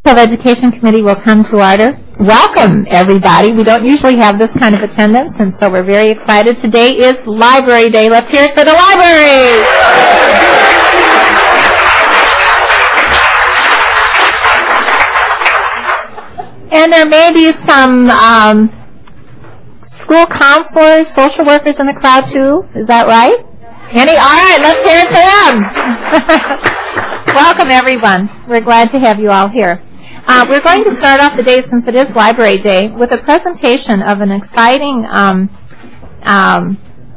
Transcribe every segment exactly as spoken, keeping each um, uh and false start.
of Education Committee will come to order. Welcome, everybody. We don't usually have this kind of attendance, and so we're very excited. Today is Library Day. Let's hear it for the library. And there may be some um, school counselors, social workers in the crowd, too. Is that right? Any? All right, let's hear it for them. Welcome, everyone. We're glad to have you all here. Uh, we're going to start off the day, since it is Library Day, with a presentation of an exciting um, um,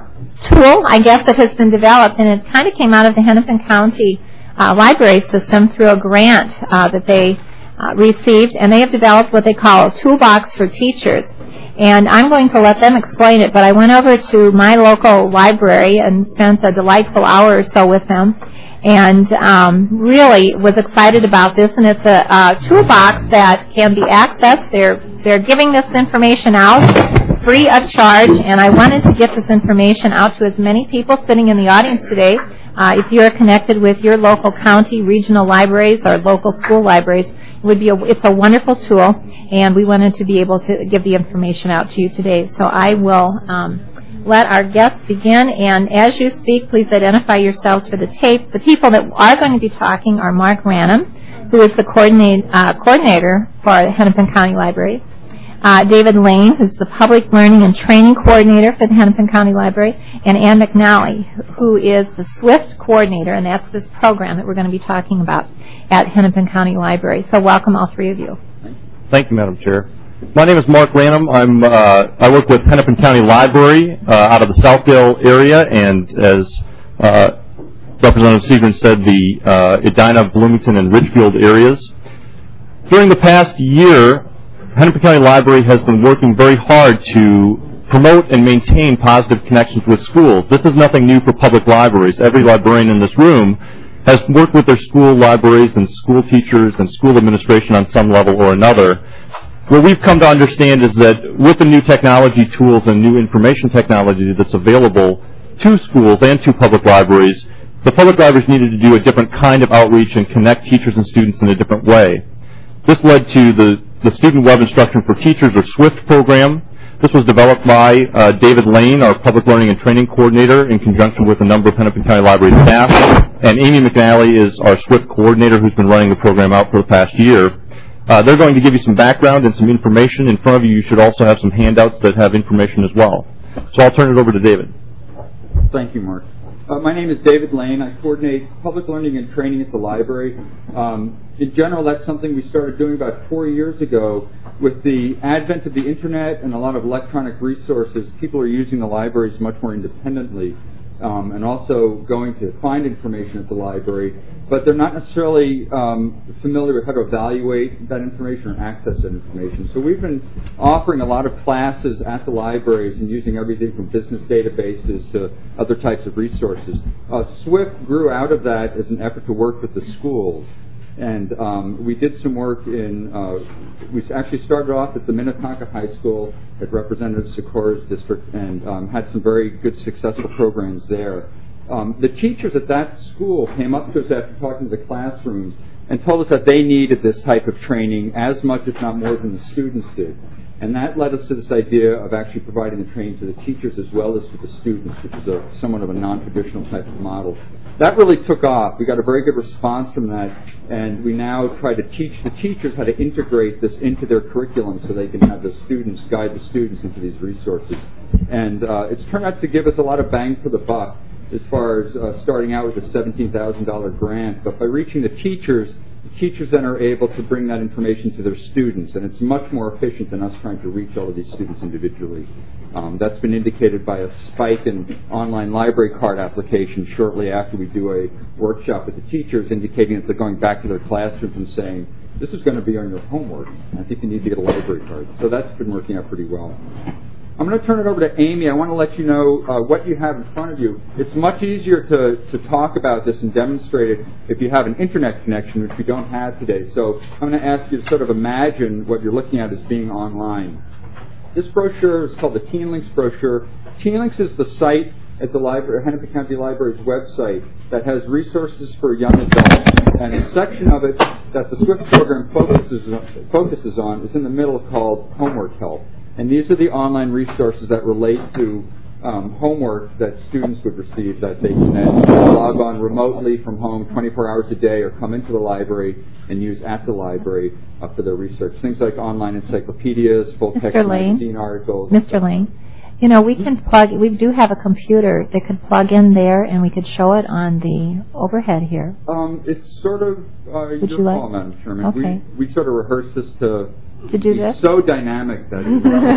tool, I guess, that has been developed, and it kind of came out of the Hennepin County uh, library system through a grant uh, that they uh, received, and they have developed what they call a toolbox for teachers. And I'm going to let them explain it, but I went over to my local library and spent a delightful hour or so with them, and um, really was excited about this. And it's a, a toolbox that can be accessed. They're, they're giving this information out free of charge, and I wanted to get this information out to as many people sitting in the audience today. Uh, if you're connected with your local county, regional libraries, or local school libraries, it would be a, it's a wonderful tool, and we wanted to be able to give the information out to you today. So I will um, let our guests begin, and as you speak, please identify yourselves for the tape. The people that are going to be talking are Mark Ranum, who is the coordinate, uh, coordinator for the Hennepin County Library, uh, David Lane, who's the Public Learning and Training Coordinator for the Hennepin County Library, and Ann McNally, who is the SWIFT Coordinator, and that's this program that we're going to be talking about at Hennepin County Library. So welcome, all three of you. Thank you, Madam Chair. My name is Mark Ranum. I'm, uh, I work with Hennepin County Library uh, out of the Southdale area, and as uh, Representative Seagren said, the uh, Edina, Bloomington, and Ridgefield areas. During the past year, Hennepin County Library has been working very hard to promote and maintain positive connections with schools. This is nothing new for public libraries. Every librarian in this room has worked with their school libraries and school teachers and school administration on some level or another. What we've come to understand is that with the new technology tools and new information technology that's available to schools and to public libraries, the public libraries needed to do a different kind of outreach and connect teachers and students in a different way. This led to the, the Student Web Instruction for Teachers, or SWIFT program. This was developed by uh, David Lane, our Public Learning and Training Coordinator, in conjunction with a number of Hennepin County Library staff. And Amy McNally is our SWIFT Coordinator, who's been running the program out for the past year. Uh, they're going to give you some background and some information. In front of you, you should also have some handouts that have information as well. So I'll turn it over to David. Thank you, Mark. Uh, my name is David Lane. I coordinate public learning and training at the library. Um, in general, that's something we started doing about four years ago. With the advent of the internet and a lot of electronic resources, people are using the libraries much more independently, um, and also going to find information at the library, but they're not necessarily um, familiar with how to evaluate that information or access that information. So we've been offering a lot of classes at the libraries and using everything from business databases to other types of resources. Uh, SWIFT grew out of that as an effort to work with the schools. And um, we did some work in, uh, we actually started off at the Minnetonka High School at Representative Sikora's district, and um, had some very good successful programs there. Um, the teachers at that school came up to us after talking to the classrooms and told us that they needed this type of training as much, if not more, than the students did. And that led us to this idea of actually providing the training to the teachers as well as to the students, which is a, somewhat of a non-traditional type of model. That really took off. We got a very good response from that, and we now try to teach the teachers how to integrate this into their curriculum so they can have the students guide the students into these resources. And uh, it's turned out to give us a lot of bang for the buck as far as uh, starting out with a seventeen thousand dollar grant. But by reaching the teachers, the teachers then are able to bring that information to their students, and it's much more efficient than us trying to reach all of these students individually. Um, that's been indicated by a spike in online library card applications shortly after we do a workshop with the teachers, indicating that they're going back to their classrooms and saying, this is going to be on your homework, and I think you need to get a library card. So that's been working out pretty well. I'm going to turn it over to Amy. I want to let you know uh, what you have in front of you. It's much easier to, to talk about this and demonstrate it if you have an internet connection, which we don't have today. So I'm going to ask you to sort of imagine what you're looking at as being online. This brochure is called the TeenLinks brochure. TeenLinks is the site at the library, Hennepin County Library's website that has resources for young adults. And a section of it that the SWIFT program focuses on, focuses on is in the middle called Homework Help. And these are the online resources that relate to um, homework that students would receive that they can then log on remotely from home twenty-four hours a day or come into the library and use at the library uh, for their research. Things like online encyclopedias, full-text magazine articles. Mister Lane, you know, we can plug, we do have a computer that could plug in there and we could show it on the overhead here. Um, it's sort of uh, your you like? call, Madam Chairman. Okay. We, we sort of rehearse this to, To do be this? so dynamic that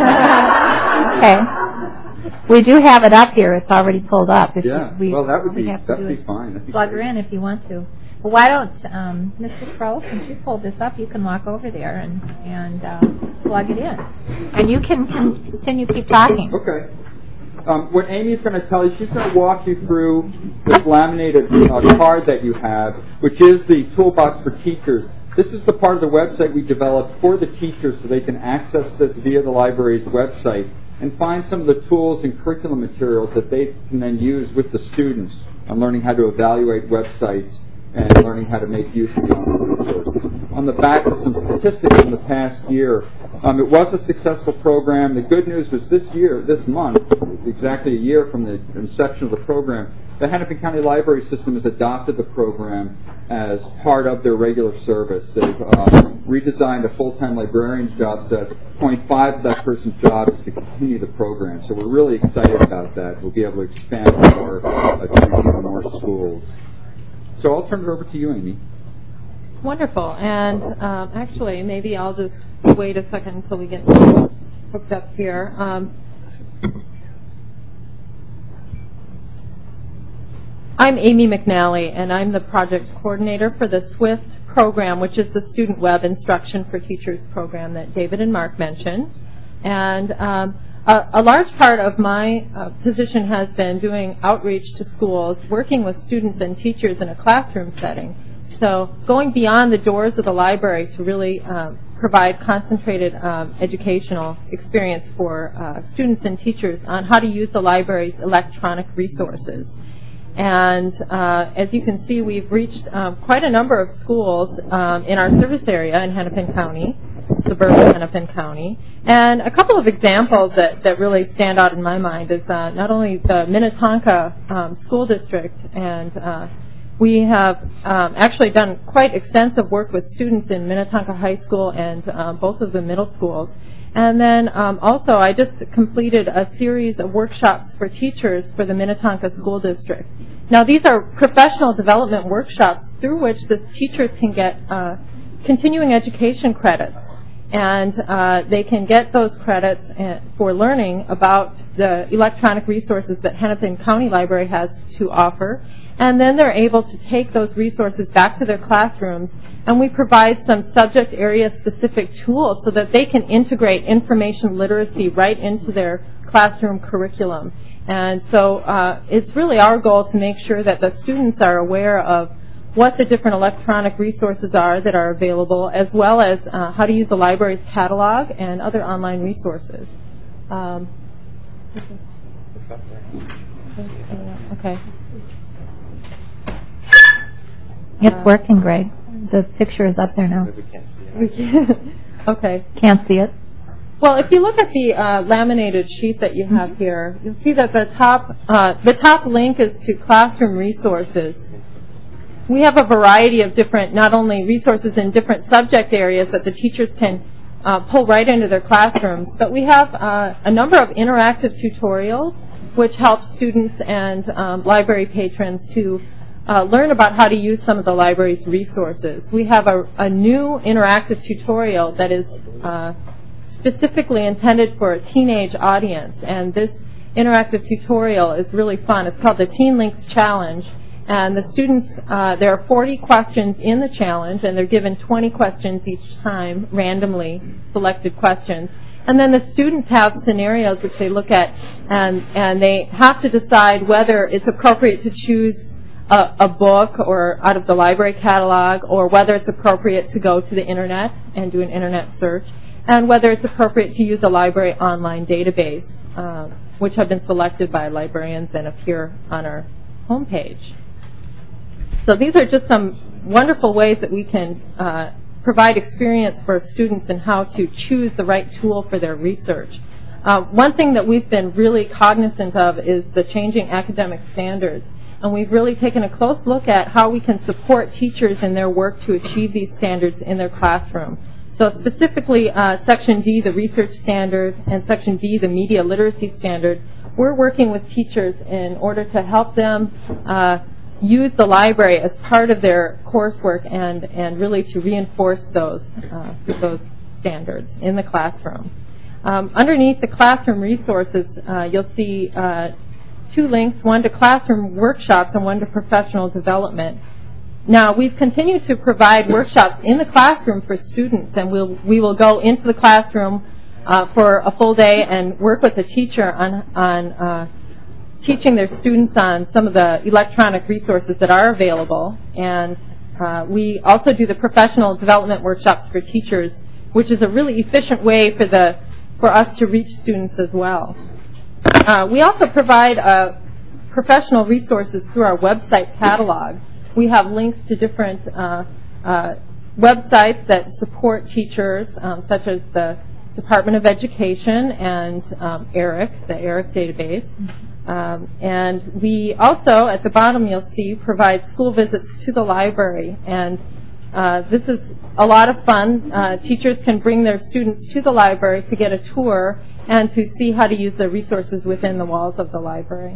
Okay. We do have it up here. It's already pulled up. If yeah. we, well, that would all be we have to that do would be is fine. That'd be plug her great. in if you want to. Well, why don't, um, Mister Crow, since you pulled this up, you can walk over there and, and uh, plug it in. And you can continue, keep talking. Okay. Um, what Amy's going to tell you, she's going to walk you through this laminated uh, card that you have, which is the Toolbox for Teachers. This is the part of the website we developed for the teachers so they can access this via the library's website and find some of the tools and curriculum materials that they can then use with the students on learning how to evaluate websites and learning how to make use of the online resources. On the back of some statistics from the past year, um, it was a successful program. The good news was this year, this month, exactly a year from the inception of the program, the Hennepin County Library System has adopted the program as part of their regular service. They've uh, redesigned a full-time librarian's job set. point five of that person's job is to continue the program. So we're really excited about that. We'll be able to expand more uh, to even more schools. So I'll turn it over to you, Amy. Wonderful. And um, actually, maybe I'll just wait a second until we get hooked up here. Um, I'm Amy McNally, and I'm the project coordinator for the SWIFT program, which is the Student Web Instruction for Teachers program that David and Mark mentioned. And um, a, a large part of my uh, position has been doing outreach to schools, working with students and teachers in a classroom setting. So going beyond the doors of the library to really um, provide concentrated um, educational experience for uh, students and teachers on how to use the library's electronic resources. And uh, as you can see, we've reached um, quite a number of schools um, in our service area in Hennepin County, suburban Hennepin County. And a couple of examples that, that really stand out in my mind is uh, not only the Minnetonka um, School District, and uh, we have um, actually done quite extensive work with students in Minnetonka High School and uh, both of the middle schools. And then um, also I just completed a series of workshops for teachers for the Minnetonka School District. Now these are professional development workshops through which the teachers can get uh, continuing education credits. And uh, they can get those credits for learning about the electronic resources that Hennepin County Library has to offer. And then they're able to take those resources back to their classrooms, and we provide some subject area specific tools so that they can integrate information literacy right into their classroom curriculum. And so uh, it's really our goal to make sure that the students are aware of what the different electronic resources are that are available, as well as uh, how to use the library's catalog and other online resources. Um, okay. It's working, Greg. The picture is up there now. We can't see it. Okay. Can't see it. Well, if you look at the uh, laminated sheet that you have here, you'll see that the top uh, the top link is to classroom resources. We have a variety of different, not only resources in different subject areas that the teachers can uh, pull right into their classrooms, but we have uh, a number of interactive tutorials which help students and um, library patrons to uh, learn about how to use some of the library's resources. We have a, a new interactive tutorial that is uh, specifically intended for a teenage audience, and this interactive tutorial is really fun. It's called the Teen Links Challenge. And the students, uh, there are forty questions in the challenge, and they're given twenty questions each time, randomly selected questions. And then the students have scenarios which they look at, and, and they have to decide whether it's appropriate to choose a, a book or out of the library catalog, or whether it's appropriate to go to the internet and do an internet search, and whether it's appropriate to use a library online database. Uh, which have been selected by librarians and appear on our homepage. So these are just some wonderful ways that we can uh, provide experience for students in how to choose the right tool for their research. Uh, one thing that we've been really cognizant of is the changing academic standards. And we've really taken a close look at how we can support teachers in their work to achieve these standards in their classroom. So specifically, uh, Section D, the research standard, and Section B, the media literacy standard, we're working with teachers in order to help them uh, use the library as part of their coursework and, and really to reinforce those, uh, those standards in the classroom. Um, underneath the classroom resources, uh, you'll see uh, two links, one to classroom workshops and one to professional development. Now, we've continued to provide workshops in the classroom for students, and we'll, we will go into the classroom uh, for a full day and work with the teacher on, on uh, teaching their students on some of the electronic resources that are available. And uh, we also do the professional development workshops for teachers, which is a really efficient way for, the, for us to reach students as well. Uh, we also provide uh, professional resources through our website catalog. We have links to different uh, uh, websites that support teachers, um, such as the Department of Education and um, ERIC, the ERIC database. Um, and we also, at the bottom you'll see, provide school visits to the library. And uh, this is a lot of fun. Uh, teachers can bring their students to the library to get a tour and to see how to use the resources within the walls of the library.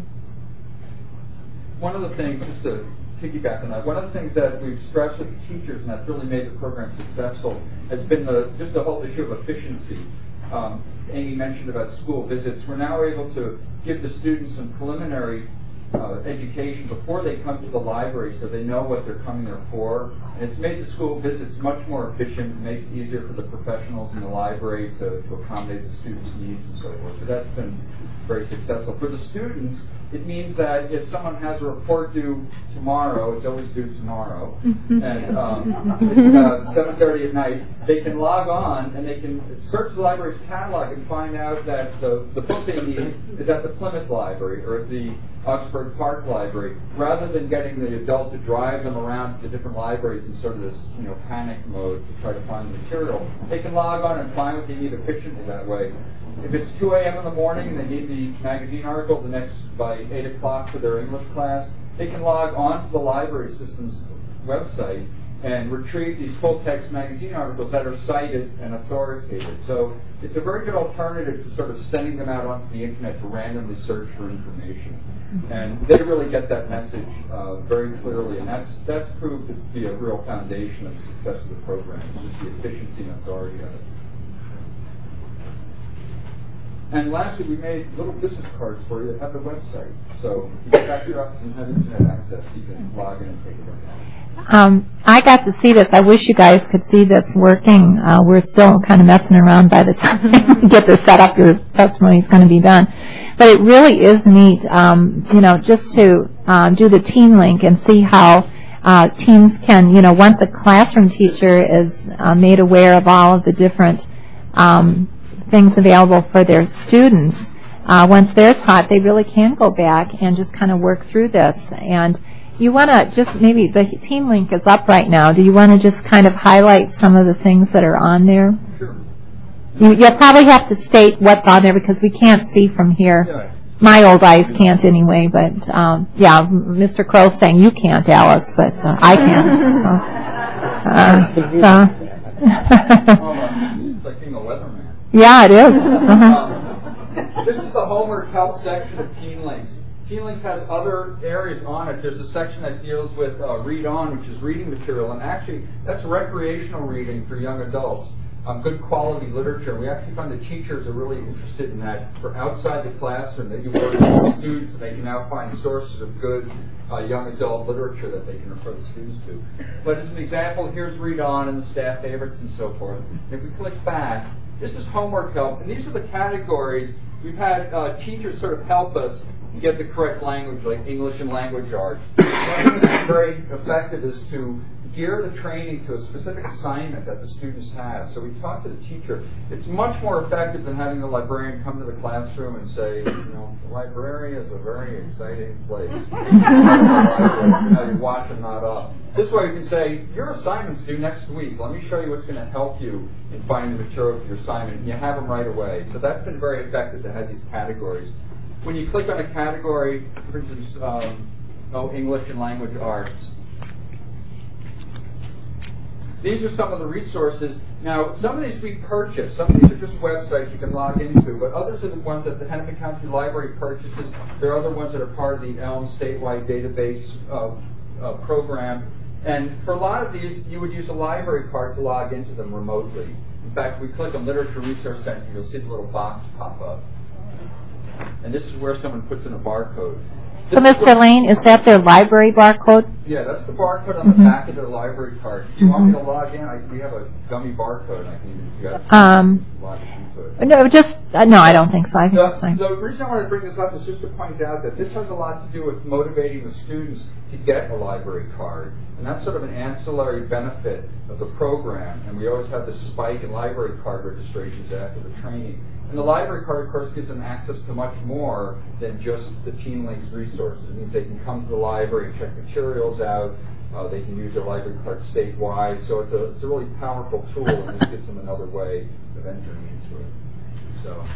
One of the things, just to piggyback on that, one of the things that we've stressed with the teachers, and that's really made the program successful, has been the, just the whole issue of efficiency. Um, Amy mentioned about school visits. We're now able to give the students some preliminary uh, education before they come to the library so they know what they're coming there for. And it's made the school visits much more efficient. It makes it easier for the professionals in the library to, to accommodate the students' needs and so forth. So that's been very successful. For the students, it means that if someone has a report due tomorrow, it's always due tomorrow, and um, it's about seven thirty at night, they can log on and they can search the library's catalog and find out that the, the book they need is at the Plymouth Library or at the Augsburg Park Library, rather than getting the adult to drive them around to the different libraries in sort of this, you know, panic mode to try to find the material. They can log on and find what they need efficiently that way. If it's two a m in the morning and they need the magazine article the next by eight o'clock for their English class, they can log on to the library system's website and retrieve these full-text magazine articles that are cited and authoritative. So it's a very good alternative to sort of sending them out onto the internet to randomly search for information. And they really get that message uh, very clearly, and that's that's proved to be a real foundation of the success of the program, just the efficiency and authority of it. And lastly, we made little business cards for you that have the website. So you get back to your office and have internet access. You can log in and take a look at it. Um, I got to see this. I wish you guys could see this working. Uh, we're still kind of messing around by the time we get this set up. Your testimony is going to be done. But it really is neat, um, you know, just to uh, do the Teen Link and see how uh, teens can, you know, once a classroom teacher is uh, made aware of all of the different um, things available for their students, uh, once they're taught, they really can go back and just kind of work through this. And you want to just maybe, the Teen Link is up right now. Do you want to just kind of highlight some of the things that are on there? Sure. You, you'll probably have to state what's on there because we can't see from here. Yeah. My old eyes can't anyway, but um, yeah, Mister Crow's saying you can't, Alice, but uh, I can. So, uh, It's like being a weatherman. yeah, it is. Uh-huh. Um, this is the homework help section of Teen Links. Teen Links has other areas on it. There's a section that deals with uh, Read On, which is reading material, and actually that's recreational reading for young adults. Um, good quality literature. We actually find the teachers are really interested in that for outside the classroom. They do work with students, and they can now find sources of good uh, young adult literature that they can refer the students to. But as an example, here's Read On and the staff favorites and so forth. If we click back, this is homework help, and these are the categories. We've had uh, teachers sort of help us get the correct language, like English and language arts. One thing that's very effective is to gear the training to a specific assignment that the students have. So we talk to the teacher. It's much more effective than having the librarian come to the classroom and say, you know, the library is a very exciting place. You know, you watch and nod off. This way you can say, your assignment's due next week. Let me show you what's going to help you in finding the material for your assignment. And you have them right away. So that's been very effective to have these categories. When you click on a category, for instance, um, oh, English and language arts, these are some of the resources. Now, some of these we purchase. Some of these are just websites you can log into, but others are the ones that the Hennepin County Library purchases. There are other ones that are part of the ELM statewide database uh, uh, program. And for a lot of these, you would use a library card to log into them remotely. In fact, we click on Literature Resource Center, you'll see the little box pop up. And this is where someone puts in a barcode. So, Mister Lane, is that their library barcode? Yeah, that's the barcode on the mm-hmm. back of their library card. If you want me to log in, I, we have a dummy barcode. I can you guys um, log into it. No, just uh, no. I don't think so. I think the, it's fine. The reason I want to bring this up is just to point out that this has a lot to do with motivating the students to get a library card, and that's sort of an ancillary benefit of the program. And we always have this spike in library card registrations after the training. And the library card, of course, gives them access to much more than just the Teen Links resources. It means they can come to the library and check materials out. Uh, they can use their library card statewide. So it's a, it's a really powerful tool, and this gives them another way of entering into it. So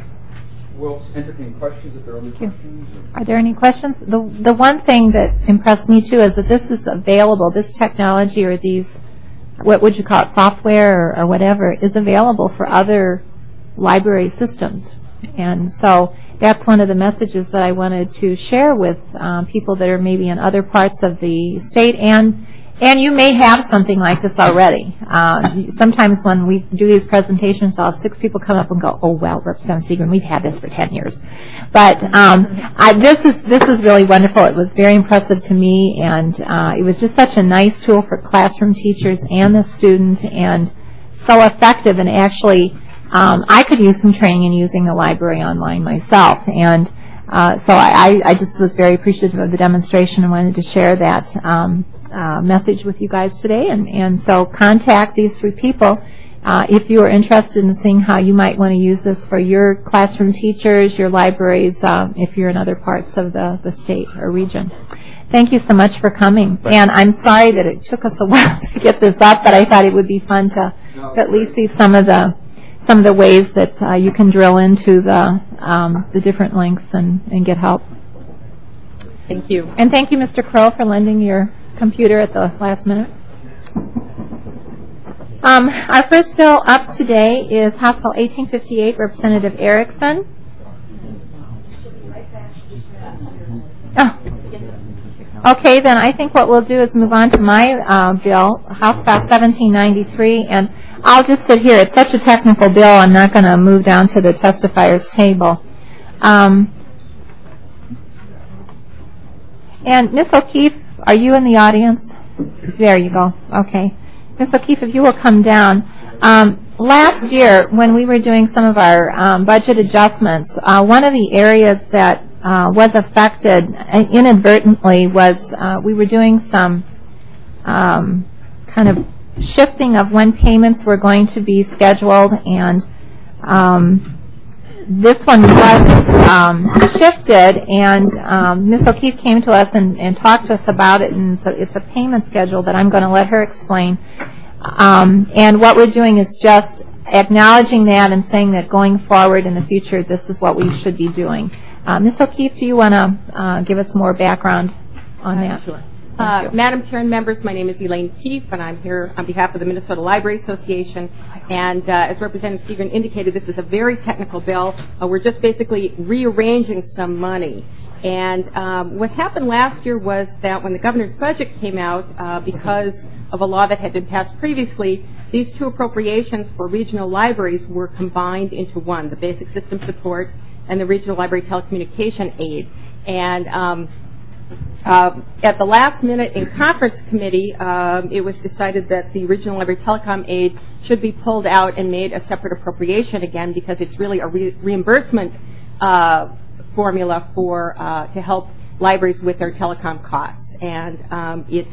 we'll entertain questions if there are any questions. Are there any questions? The, the one thing that impressed me, too, is that this is available, this technology or these, what would you call it, software or, or whatever, is available for other library systems. And so that's one of the messages that I wanted to share with um, people that are maybe in other parts of the state, and and you may have something like this already. Uh, sometimes when we do these presentations, I'll have six people come up and go, oh, well, Representative Seagren, we've had this for ten years. But um, I, this is this is really wonderful. It was very impressive to me, and uh, it was just such a nice tool for classroom teachers and the student, and so effective. And actually, Um, I could use some training in using the library online myself, and uh, so I, I just was very appreciative of the demonstration and wanted to share that um, uh, message with you guys today. And, and so contact these three people uh, if you are interested in seeing how you might want to use this for your classroom teachers, your libraries, uh, if you're in other parts of the, the state or region. Thank you so much for coming. And I'm sorry that it took us a while to get this up, but I thought it would be fun to, to at least see some of the some of the ways that uh, you can drill into the um, the different links and, and get help. Thank you. And thank you, Mister Crow, for lending your computer at the last minute. Um, our first bill up today is House Bill eighteen fifty-eight, Representative Erickson. Oh. Okay, then I think what we'll do is move on to my uh, bill, House Bill seventeen ninety-three, and I'll just sit here. It's such a technical bill, I'm not going to move down to the testifiers table. Um, and Miz O'Keefe, are you in the audience? There you go. Okay. Miz O'Keefe, if you will come down. Um, last year, when we were doing some of our um, budget adjustments, uh, one of the areas that uh, was affected inadvertently was uh, we were doing some um, kind of shifting of when payments were going to be scheduled, and um, this one was um, shifted, and um, Miz O'Keefe came to us and, and talked to us about it, and so it's a payment schedule that I'm going to let her explain. Um, and what we're doing is just acknowledging that and saying that going forward in the future, this is what we should be doing. Uh, Miz O'Keefe, do you want to uh, give us more background on uh, that? Sure. Uh, Madam Chair and members, my name is Elaine Keefe, and I'm here on behalf of the Minnesota Library Association. And uh, as Representative Seagren indicated, this is a very technical bill. Uh, we're just basically rearranging some money. And um, what happened last year was that when the governor's budget came out, uh, because of a law that had been passed previously, these two appropriations for regional libraries were combined into one, the basic system support and the regional library telecommunication aid. And um, Uh, at the last minute in conference committee, um, it was decided that the regional library telecom aid should be pulled out and made a separate appropriation again, because it's really a re reimbursement uh, formula for uh, to help libraries with their telecom costs. And um, it's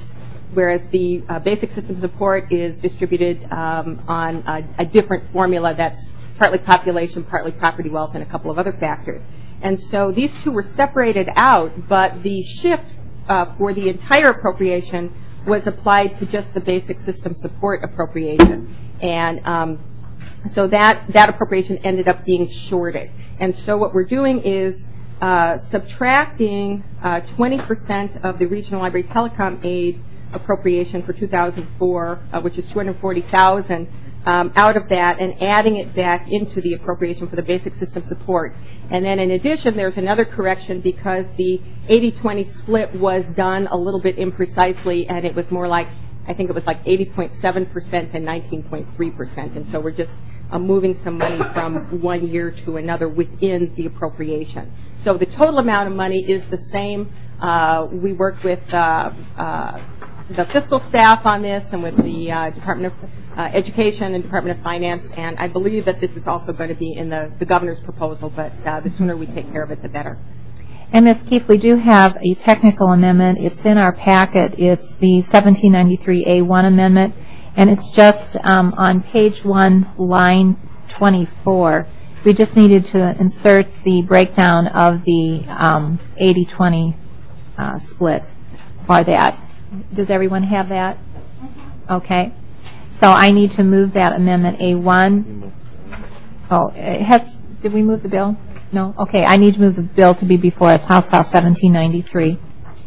whereas the uh, basic system support is distributed um, on a, a different formula that's partly population, partly property wealth, and a couple of other factors. And so these two were separated out, but the shift uh, for the entire appropriation was applied to just the basic system support appropriation. And um, so that, that appropriation ended up being shorted. And so what we're doing is uh, subtracting uh, twenty percent of the regional library telecom aid appropriation for two thousand four, uh, which is two hundred forty thousand dollars, um, out of that and adding it back into the appropriation for the basic system support. And then in addition, there's another correction because the eighty twenty split was done a little bit imprecisely, and it was more like, I think it was like eighty point seven percent and nineteen point three percent. And so we're just uh, moving some money from one year to another within the appropriation. So the total amount of money is the same. Uh, we worked with uh, uh, the fiscal staff on this and with the uh, Department of uh, Education and Department of Finance, and I believe that this is also going to be in the, the governor's proposal, but uh, the sooner we take care of it, the better. And Miz Keefe, we do have a technical amendment. It's in our packet. It's the seventeen ninety-three A one amendment, and it's just um, on page one, line twenty-four. We just needed to insert the breakdown of the um, eighty twenty uh, split for that. Does everyone have that? Okay. So I need to move that amendment A one. Oh, it has, did we move the bill? No? Okay, I need to move the bill to be before us, House File seventeen ninety-three,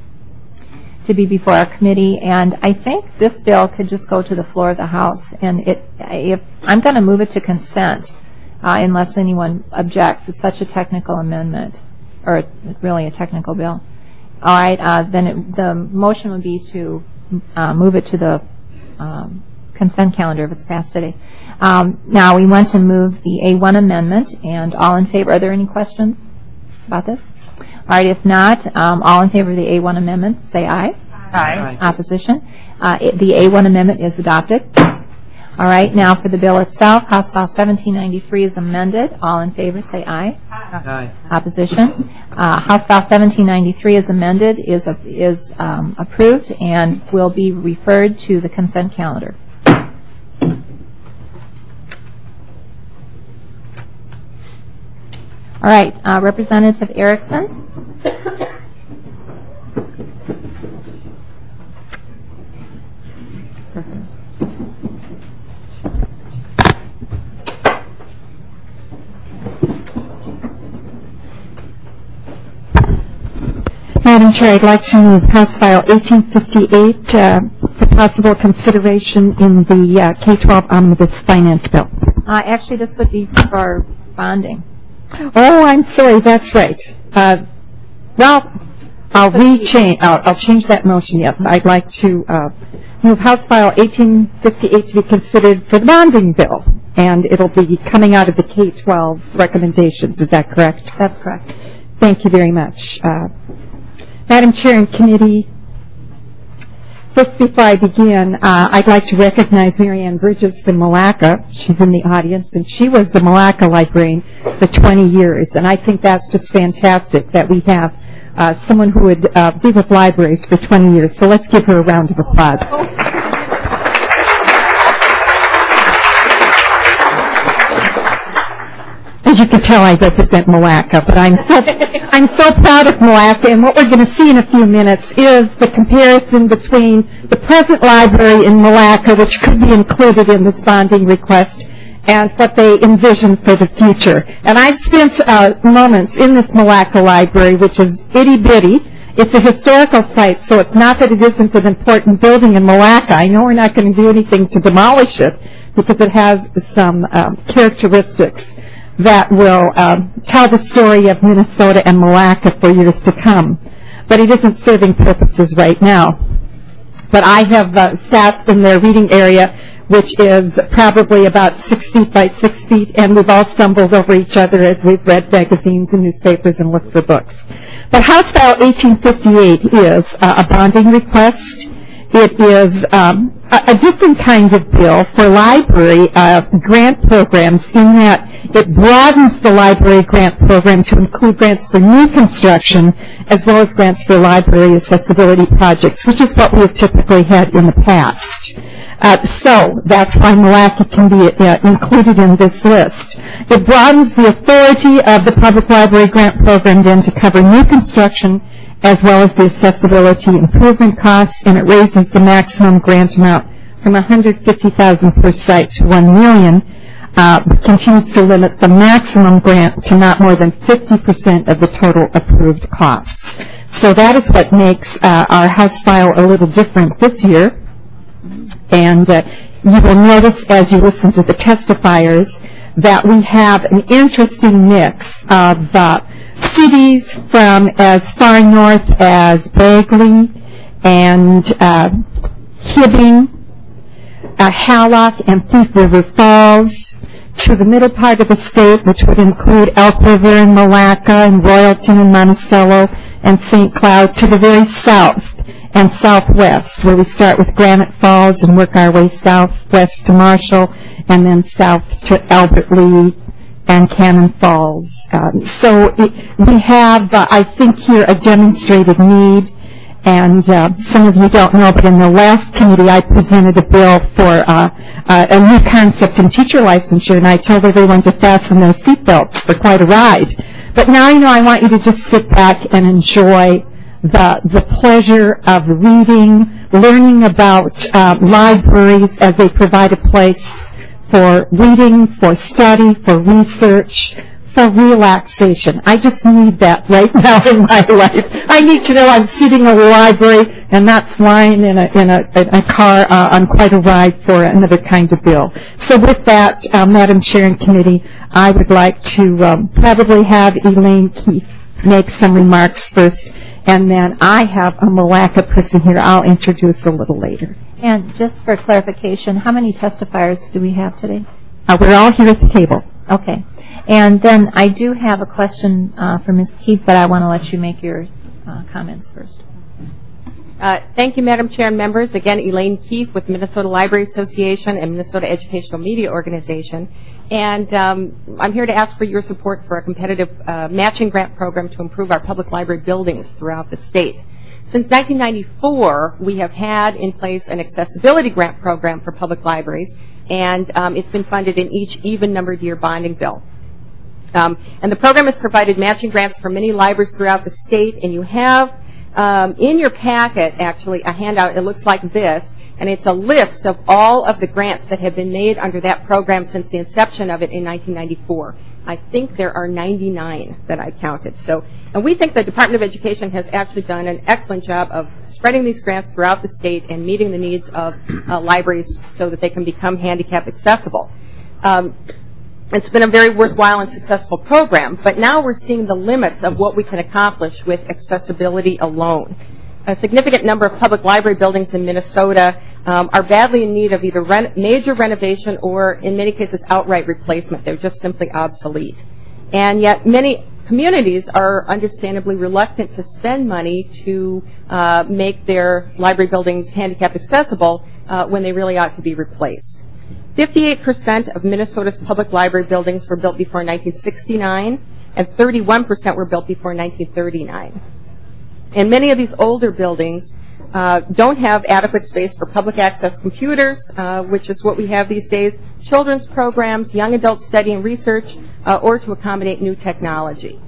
to be before our committee. And I think this bill could just go to the floor of the House. And it, if I'm going to move it to consent, uh, unless anyone objects. It's such a technical amendment, or really a technical bill. All right, uh, then it, the motion would be to uh, move it to the um, consent calendar if it's passed today. Um, now we want to move the A one amendment, and all in favor. Are there any questions about this? All right, if not, um, all in favor of the A one amendment, say aye. Aye. Opposition. Uh, it, the A one amendment is adopted. All right, now for the bill itself, House File seventeen ninety-three is amended. All in favor, say aye. Aye. Opposition. Uh, House File seventeen ninety-three is amended, is, uh, is um, approved, and will be referred to the consent calendar. All right, uh, Representative Erickson. Madam Chair, I'd like to move House File eighteen fifty-eight uh, for possible consideration in the uh, K twelve Omnibus Finance Bill. Uh, actually, this would be for bonding. Oh, I'm sorry. That's right. Uh, well, I'll rechange. I'll, I'll change that motion. Yes, I'd like to uh, move House File eighteen fifty-eight to be considered for the bonding bill, and it'll be coming out of the K twelve recommendations. Is that correct? That's correct. Thank you very much, uh, Madam Chair and Committee. First, before I begin, uh, I'd like to recognize Mary Ann Bridges from Malacca. She's in the audience, and she was the Malacca librarian for twenty years. And I think that's just fantastic that we have uh, someone who would uh, be with libraries for twenty years. So let's give her a round of applause. As you can tell, I represent Malacca, but I'm so I'm so proud of Malacca, and what we're going to see in a few minutes is the comparison between the present library in Malacca, which could be included in this bonding request, and what they envision for the future. And I've spent uh, moments in this Malacca library, which is itty-bitty. It's a historical site, so it's not that it isn't an important building in Malacca. I know we're not going to do anything to demolish it, because it has some um, characteristics that will um, tell the story of Minnesota and Malacca for years to come. But it isn't serving purposes right now. But I have uh, sat in their reading area, which is probably about six feet by six feet, and we've all stumbled over each other as we've read magazines and newspapers and looked for books. But House File eighteen fifty-eight is uh, a bonding request, It is um, a, a different kind of bill for library uh, grant programs in that it broadens the library grant program to include grants for new construction as well as grants for library accessibility projects, which is what we have typically had in the past. Uh, so that's why Milaca can be uh, included in this list. It broadens the authority of the Public Library Grant Program then to cover new construction as well as the accessibility improvement costs, and it raises the maximum grant amount from one hundred fifty thousand dollars per site to one million dollars, uh, but continues to limit the maximum grant to not more than fifty percent of the total approved costs. So that is what makes uh, our House file a little different this year. And uh, you will notice as you listen to the testifiers that we have an interesting mix of uh, cities from as far north as Bagley and uh, Hibbing, uh, Hallock, and Thief River Falls, to the middle part of the state, which would include Elk River and Milaca and Royalton and Monticello and Saint Cloud, to the very south and southwest, where we start with Granite Falls and work our way southwest to Marshall and then south to Albert Lea and Cannon Falls. Um, so it, we have, uh, I think, here a demonstrated need. And uh, some of you don't know, but in the last committee I presented a bill for uh, uh, a new concept in teacher licensure, and I told everyone to fasten their seatbelts for quite a ride. But now, you know, I want you to just sit back and enjoy the, the pleasure of reading, learning about uh, libraries as they provide a place for reading, for study, for research, for relaxation. I just need that right now in my life. I need to know I'm sitting in a library and not flying in a, in a, in a car uh, on quite a ride for another kind of bill. So with that, uh, Madam Chair and Committee, I would like to um, probably have Elaine Keefe make some remarks first, and then I have a Milaca person here I'll introduce a little later. And just for clarification, how many testifiers do we have today? Uh, we're all here at the table. Okay. And then I do have a question uh, for Miz Keefe, but I want to let you make your uh, comments first. Uh, thank you, Madam Chair and members. Again, Elaine Keefe with Minnesota Library Association and Minnesota Educational Media Organization. And um, I'm here to ask for your support for a competitive uh, matching grant program to improve our public library buildings throughout the state. Since nineteen ninety-four, we have had in place an accessibility grant program for public libraries, and um, it's been funded in each even-numbered year bonding bill. Um, and the program has provided matching grants for many libraries throughout the state, and you have um, in your packet, actually, a handout. It looks like this, and it's a list of all of the grants that have been made under that program since the inception of it in nineteen ninety-four. I think there are ninety-nine that I counted. So, and we think the Department of Education has actually done an excellent job of spreading these grants throughout the state and meeting the needs of uh, libraries so that they can become handicap accessible. Um, It's been a very worthwhile and successful program, but now we're seeing the limits of what we can accomplish with accessibility alone. A significant number of public library buildings in Minnesota um, are badly in need of either ren- major renovation or, in many cases, outright replacement. They're just simply obsolete. And yet many communities are understandably reluctant to spend money to uh, make their library buildings handicap accessible uh, when they really ought to be replaced. fifty-eight percent of Minnesota's public library buildings were built before nineteen sixty-nine, and thirty-one percent were built before nineteen thirty-nine. And many of these older buildings uh, don't have adequate space for public access computers, uh, which is what we have these days, children's programs, young adult study and research, uh, or to accommodate new technology.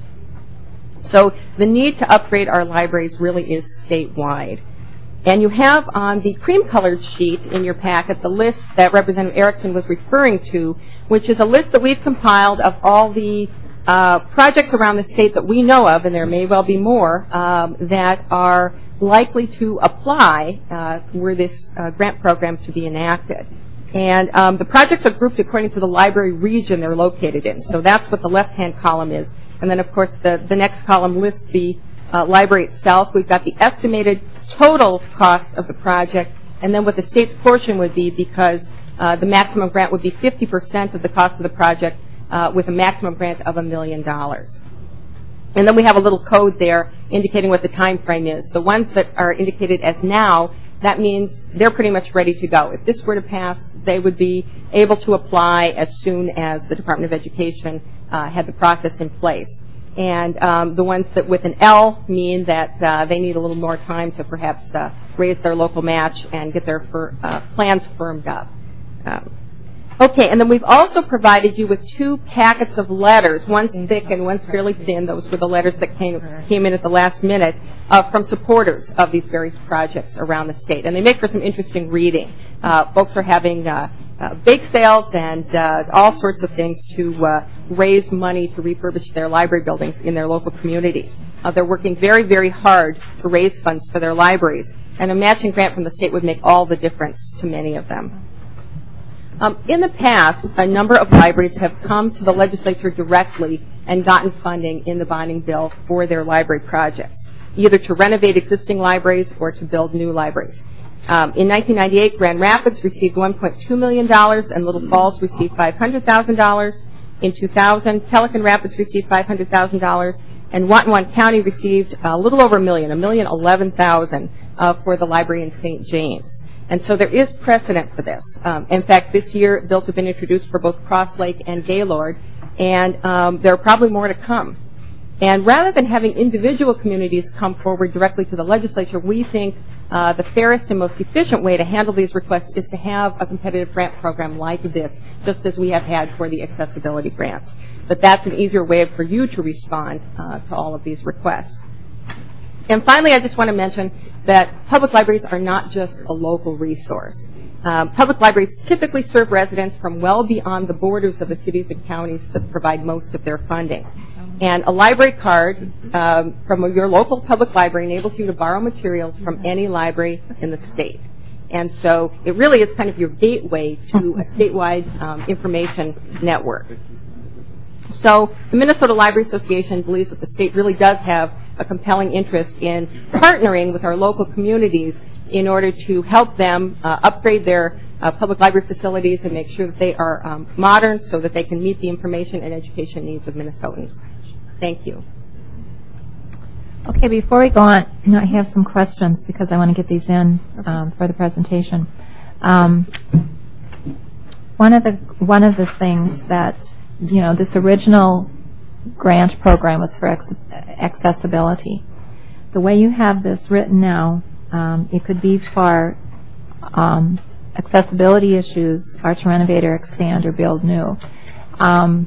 So the need to upgrade our libraries really is statewide. And you have on the cream-colored sheet in your packet the list that Representative Erickson was referring to, which is a list that we've compiled of all the uh, projects around the state that we know of, and there may well be more, um, that are likely to apply uh, were this uh, grant program to be enacted. And um, the projects are grouped according to the library region they're located in. So that's what the left-hand column is. And then, of course, the, the next column lists the uh, library itself. We've got the estimated total cost of the project, and then what the state's portion would be, because uh, the maximum grant would be fifty percent of the cost of the project uh, with a maximum grant of a million dollars. And then we have a little code there indicating what the time frame is. The ones that are indicated as now that means they're pretty much ready to go. If this were to pass, they would be able to apply as soon as the Department of Education uh, had the process in place. And um, the ones that with an L mean that uh, they need a little more time to perhaps uh, raise their local match and get their fir- uh, plans firmed up. Um, okay, and then we've also provided you with two packets of letters. One's thick and one's fairly thin. Those were the letters that came, came in at the last minute uh, from supporters of these various projects around the state. And they make for some interesting reading. Uh, folks are having uh, uh, bake sales and uh, all sorts of things to uh, raise money to refurbish their library buildings in their local communities. Uh, they're working very, very hard to raise funds for their libraries. And a matching grant from the state would make all the difference to many of them. Um, in the past, a number of libraries have come to the legislature directly and gotten funding in the bonding bill for their library projects, either to renovate existing libraries or to build new libraries. Um, in nineteen ninety-eight, Grand Rapids received one point two million dollars and Little Falls received five hundred thousand dollars. In two thousand, Pelican Rapids received five hundred thousand dollars, and Watonwan County received a little over a million, a million eleven thousand, uh, for the library in Saint James. And so there is precedent for this. Um, in fact, this year, bills have been introduced for both Cross Lake and Gaylord, and um, there are probably more to come. And rather than having individual communities come forward directly to the legislature, we think uh, the fairest and most efficient way to handle these requests is to have a competitive grant program like this, just as we have had for the accessibility grants. But that's an easier way for you to respond uh, to all of these requests. And finally, I just want to mention that public libraries are not just a local resource. Um, public libraries typically serve residents from well beyond the borders of the cities and counties that provide most of their funding. And a library card um, from your local public library enables you to borrow materials from any library in the state. And so it really is kind of your gateway to a statewide um, information network. So the Minnesota Library Association believes that the state really does have a compelling interest in partnering with our local communities in order to help them uh, upgrade their uh, public library facilities and make sure that they are um, modern so that they can meet the information and education needs of Minnesotans. Thank you. Okay, before we go on, you know, I have some questions because I want to get these in um, for the presentation. Um, one of the one of the things that, you know, this original grant program was for ex- accessibility. The way you have this written now, um, it could be for um, accessibility issues, are to renovate or expand or build new. Um,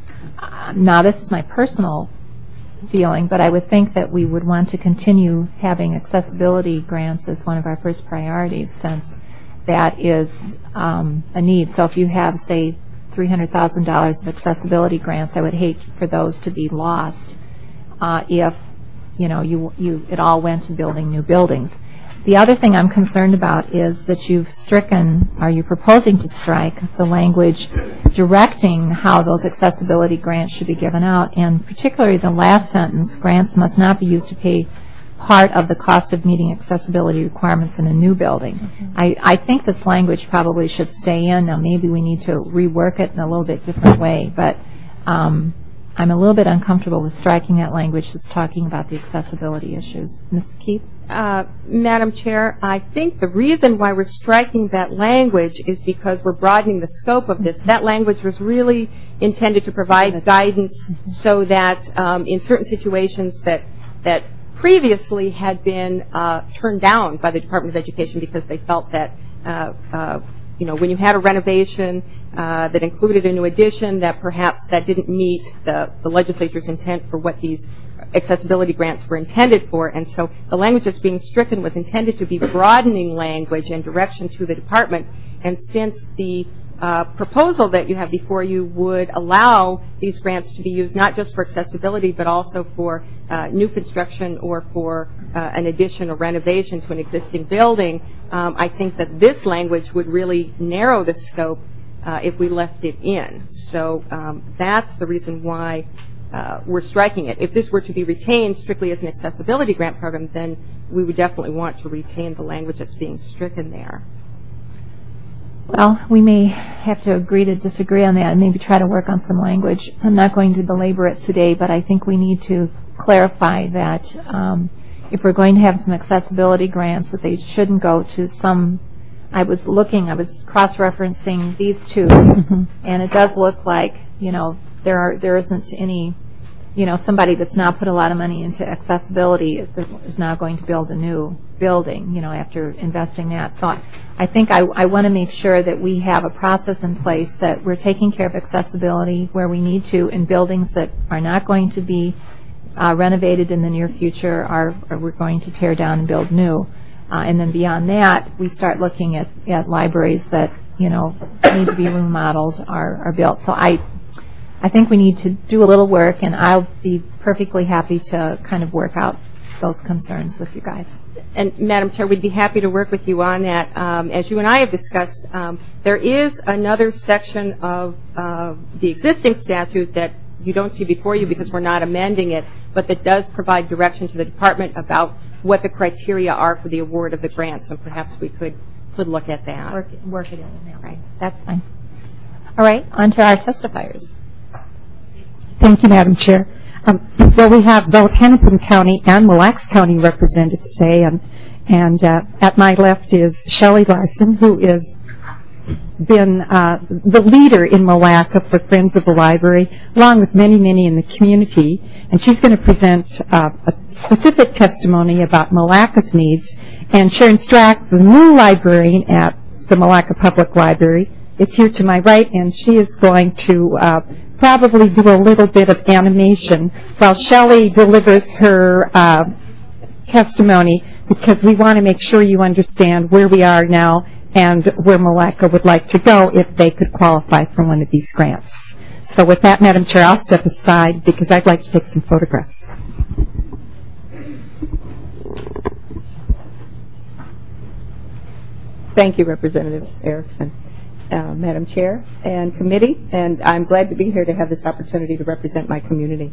now, this is my personal feeling, but I would think that we would want to continue having accessibility grants as one of our first priorities, since that is um, a need. So if you have, say, three hundred thousand dollars of accessibility grants, I would hate for those to be lost uh, if, you know, you, you it all went to building new buildings. The other thing I'm concerned about is that you've stricken, are you proposing to strike, the language directing how those accessibility grants should be given out, and particularly the last sentence, grants must not be used to pay part of the cost of meeting accessibility requirements in a new building. Mm-hmm. I, I think this language probably should stay in. Now maybe we need to rework it in a little bit different way, but um, I'm a little bit uncomfortable with striking that language that's talking about the accessibility issues. Miz Keith? Uh, Madam Chair, I think the reason why we're striking that language is because we're broadening the scope of this. That language was really intended to provide guidance mm-hmm. so that um, in certain situations that that previously had been uh, turned down by the Department of Education because they felt that, uh, uh, you know, when you had a renovation uh, that included a new addition, that perhaps that didn't meet the, the legislature's intent for what these accessibility grants were intended for. And so the language that's being stricken was intended to be broadening language and direction to the department. And since the Uh, proposal that you have before you would allow these grants to be used not just for accessibility but also for uh, new construction or for uh, an addition or renovation to an existing building, um, I think that this language would really narrow the scope uh, if we left it in. So um, that's the reason why uh, we're striking it. If this were to be retained strictly as an accessibility grant program, then we would definitely want to retain the language that's being stricken there. Well, we may have to agree to disagree on that and maybe try to work on some language. I'm not going to belabor it today, but I think we need to clarify that um, if we're going to have some accessibility grants, that they shouldn't go to some, I was looking, I was cross-referencing these two, and it does look like, you know, there are there isn't any, you know, somebody that's now put a lot of money into accessibility is now going to build a new building, you know, after investing that. So I think I, I want to make sure that we have a process in place that we're taking care of accessibility where we need to in buildings that are not going to be uh, renovated in the near future, are, are we're going to tear down and build new. Uh, and then beyond that, we start looking at, at libraries that, you know, need to be remodeled or are built. So I I think we need to do a little work, and I'll be perfectly happy to kind of work out those concerns with you guys. And Madam Chair, we'd be happy to work with you on that. Um, as you and I have discussed, um, there is another section of uh, the existing statute that you don't see before you because we're not amending it, but that does provide direction to the department about what the criteria are for the award of the grants, and perhaps we could, could look at that. Work, work it in there, right? That's fine. All right, on to our testifiers. Thank you, Madam Chair. Um, well, we have both Hennepin County and Mille Lacs County represented today, and, and uh, at my left is Shelley Larson, who is been uh, the leader in Mille Lacs for Friends of the Library, along with many, many in the community, and she's going to present uh, a specific testimony about Mille Lacs' needs. And Sharon Strack, the new librarian at the Mille Lacs Public Library, is here to my right, and she is going to uh, probably do a little bit of animation while Shelley delivers her uh, testimony, because we want to make sure you understand where we are now and where Mille Lacs would like to go if they could qualify for one of these grants. So with that, Madam Chair, I'll step aside because I'd like to take some photographs. Thank you, Representative Erickson. Uh, Madam Chair and committee, and I'm glad to be here to have this opportunity to represent my community.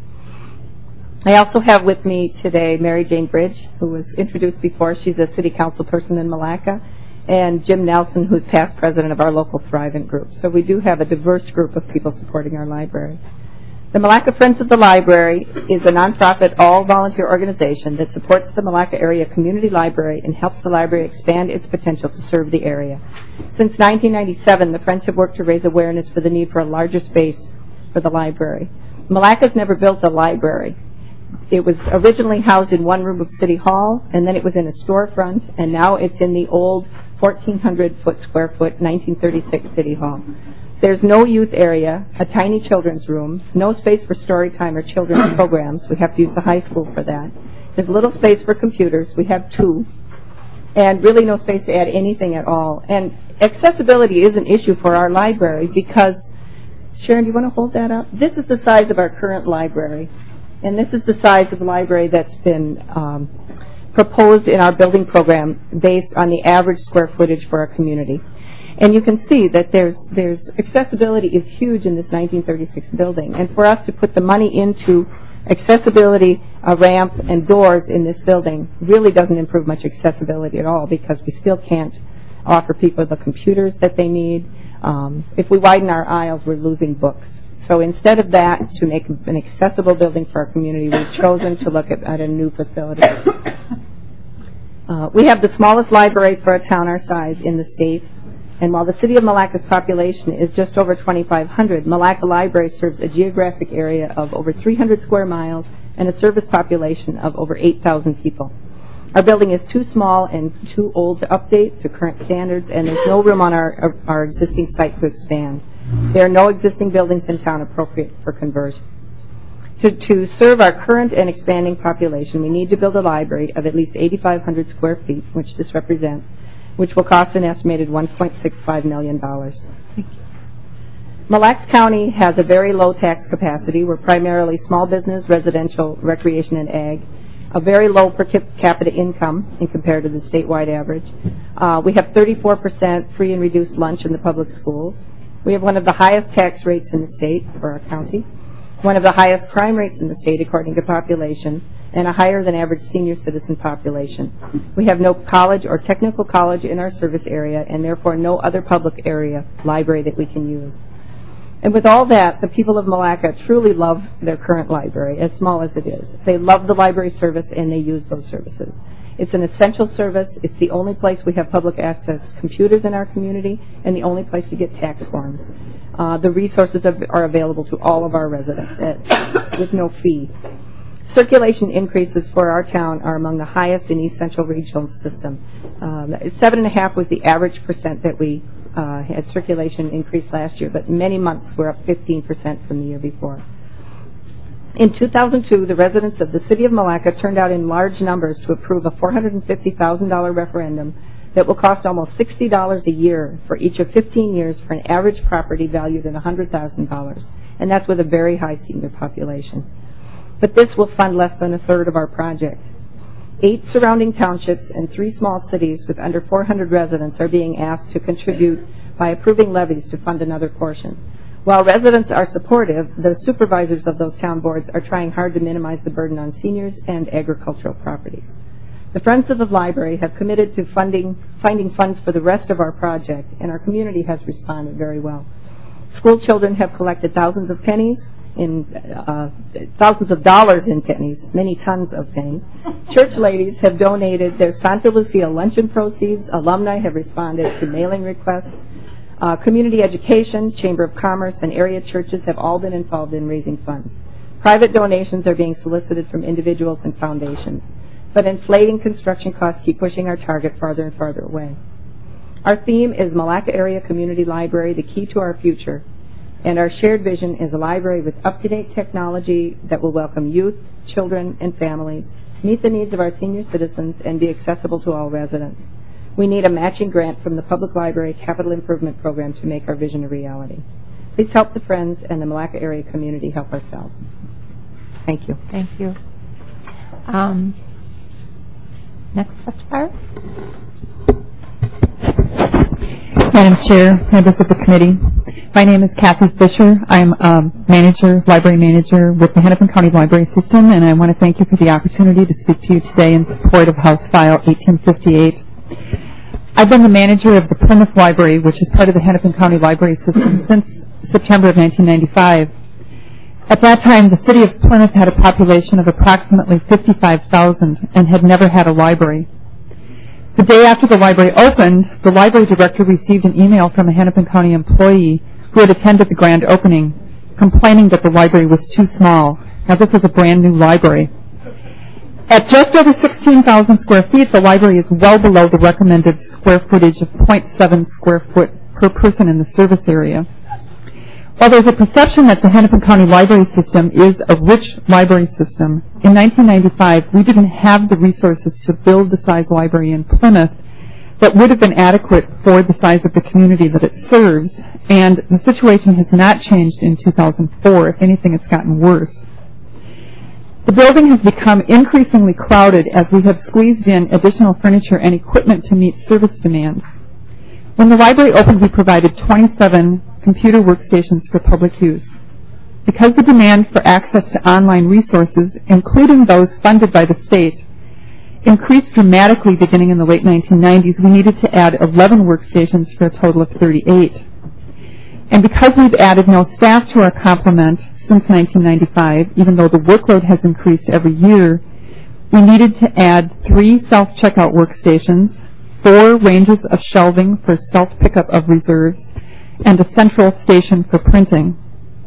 I also have with me today Mary Jane Bridge, who was introduced before. She's a city council person in Mille Lacs, and Jim Nelson, who's past president of our local Thrivent group. So we do have a diverse group of people supporting our library. The Mille Lacs Friends of the Library is a nonprofit, all-volunteer organization that supports the Mille Lacs area community library and helps the library expand its potential to serve the area. Since nineteen ninety-seven, the Friends have worked to raise awareness for the need for a larger space for the library. Mille Lacs has never built a library. It was originally housed in one room of City Hall, and then it was in a storefront, and now it's in the old fourteen hundred foot square foot nineteen thirty-six City Hall. There's no youth area, a tiny children's room, no space for story time or children's programs. We have to use the high school for that. There's little space for computers. We have two. And really no space to add anything at all. And accessibility is an issue for our library because, Sharon, do you want to hold that up? This is the size of our current library. And this is the size of the library that's been um, proposed in our building program based on the average square footage for our community. And you can see that there's, there's accessibility is huge in this nineteen thirty-six building. And for us to put the money into accessibility, a ramp, and doors in this building really doesn't improve much accessibility at all, because we still can't offer people the computers that they need. Um, if we widen our aisles, we're losing books. So instead of that, to make an accessible building for our community, we've chosen to look at, at a new facility. Uh, we have the smallest library for a town our size in the state. And while the city of Mille Lacs' population is just over twenty-five hundred, Mille Lacs Library serves a geographic area of over three hundred square miles and a service population of over eight thousand people. Our building is too small and too old to update to current standards, and there's no room on our, our existing site to expand. There are no existing buildings in town appropriate for conversion. To, to serve our current and expanding population, we need to build a library of at least eighty-five hundred square feet, which this represents, which will cost an estimated one point six five million dollars. Mille Lacs County has a very low tax capacity. We're primarily small business, residential, recreation, and ag. A very low per capita income in compared to the statewide average. Uh, we have thirty-four percent free and reduced lunch in the public schools. We have one of the highest tax rates in the state for our county, one of the highest crime rates in the state according to population, and a higher than average senior citizen population. We have no college or technical college in our service area, and therefore no other public area library that we can use. And with all that, the people of Malacca truly love their current library, as small as it is. They love the library service, and they use those services. It's an essential service. It's the only place we have public access computers in our community, and the only place to get tax forms. Uh, the resources are, are available to all of our residents at, with no fee. Circulation increases for our town are among the highest in East Central Regional System. Um, seven and a half was the average percent that we uh, had circulation increase last year, but many months were up fifteen percent from the year before. In two thousand two, the residents of the city of Malacca turned out in large numbers to approve a four hundred fifty thousand dollars referendum that will cost almost sixty dollars a year for each of fifteen years for an average property valued at one hundred thousand dollars, and that's with a very high senior population. But this will fund less than a third of our project. Eight surrounding townships and three small cities with under four hundred residents are being asked to contribute by approving levies to fund another portion. While residents are supportive, the supervisors of those town boards are trying hard to minimize the burden on seniors and agricultural properties. The Friends of the Library have committed to funding, finding funds for the rest of our project, and our community has responded very well. School children have collected thousands of pennies, in uh, thousands of dollars in pennies, many tons of pennies. Church ladies have donated their Santa Lucia luncheon proceeds. Alumni have responded to mailing requests. Uh, community education, Chamber of Commerce, and area churches have all been involved in raising funds. Private donations are being solicited from individuals and foundations. But inflating construction costs keep pushing our target farther and farther away. Our theme is Malacca Area Community Library, the key to our future. And our shared vision is a library with up-to-date technology that will welcome youth, children, and families, meet the needs of our senior citizens, and be accessible to all residents. We need a matching grant from the Public Library Capital Improvement Program to make our vision a reality. Please help the Friends and the Malacca area community help ourselves. Thank you. Thank you. Um, next testifier. Madam Chair, members of the committee, my name is Kathy Fisher. I'm um, manager, library manager with the Hennepin County Library System, and I want to thank you for the opportunity to speak to you today in support of House File eighteen fifty-eight. I've been the manager of the Plymouth Library, which is part of the Hennepin County Library System, since September of nineteen ninety-five. At that time, the city of Plymouth had a population of approximately fifty-five thousand and had never had a library. The day after the library opened, the library director received an email from a Hennepin County employee who had attended the grand opening, complaining that the library was too small. Now, this was a brand new library. At just over sixteen thousand square feet, the library is well below the recommended square footage of zero point seven square foot per person in the service area. While there's a perception that the Hennepin County Library System is a rich library system, in nineteen ninety-five we didn't have the resources to build the size library in Plymouth that would have been adequate for the size of the community that it serves, and the situation has not changed in two thousand four. If anything, it's gotten worse. The building has become increasingly crowded as we have squeezed in additional furniture and equipment to meet service demands. When the library opened, we provided twenty-seven computer workstations for public use. Because the demand for access to online resources, including those funded by the state, increased dramatically beginning in the late nineteen nineties, we needed to add eleven workstations for a total of thirty-eight. And because we've added no staff to our complement since nineteen ninety-five, even though the workload has increased every year, we needed to add three self-checkout workstations, four ranges of shelving for self-pickup of reserves, and a central station for printing.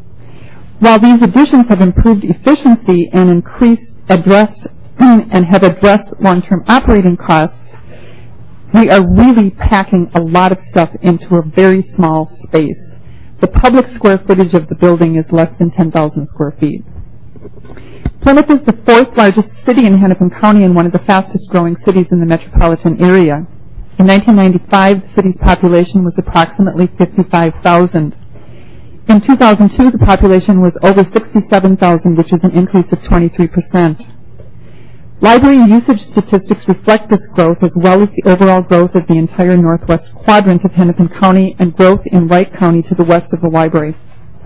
While these additions have improved efficiency and increased, addressed, and have addressed long-term operating costs, we are really packing a lot of stuff into a very small space. The public square footage of the building is less than ten thousand square feet. Plymouth is the fourth largest city in Hennepin County and one of the fastest growing cities in the metropolitan area. In nineteen ninety-five, the city's population was approximately fifty-five thousand. In two thousand two, the population was over sixty-seven thousand, which is an increase of twenty-three percent. Library usage statistics reflect this growth, as well as the overall growth of the entire northwest quadrant of Hennepin County and growth in Wright County to the west of the library.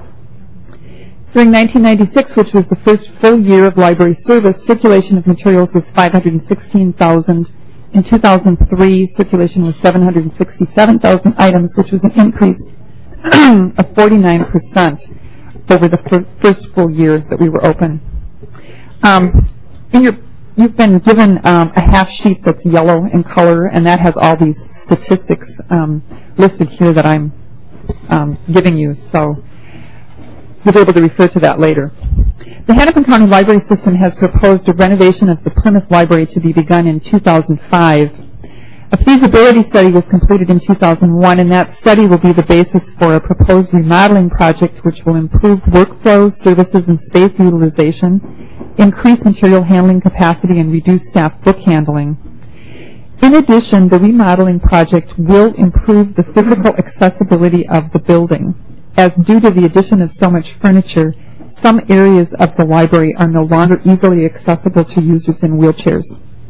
During nineteen ninety-six, which was the first full year of library service, circulation of materials was five hundred sixteen thousand. In two thousand three, circulation was seven hundred sixty-seven thousand items, which was an increase of forty-nine percent over the fir- first full year that we were open. Um, in your, you've been given um, a half sheet that's yellow in color, and that has all these statistics um, listed here that I'm um, giving you, so you'll be able to refer to that later. The Hennepin County Library System has proposed a renovation of the Plymouth Library to be begun in two thousand five. A feasibility study was completed in two thousand one, and that study will be the basis for a proposed remodeling project which will improve workflow, services, and space utilization, increase material handling capacity, and reduce staff book handling. In addition, the remodeling project will improve the physical accessibility of the building, as due to the addition of so much furniture, some areas of the library are no longer easily accessible to users in wheelchairs.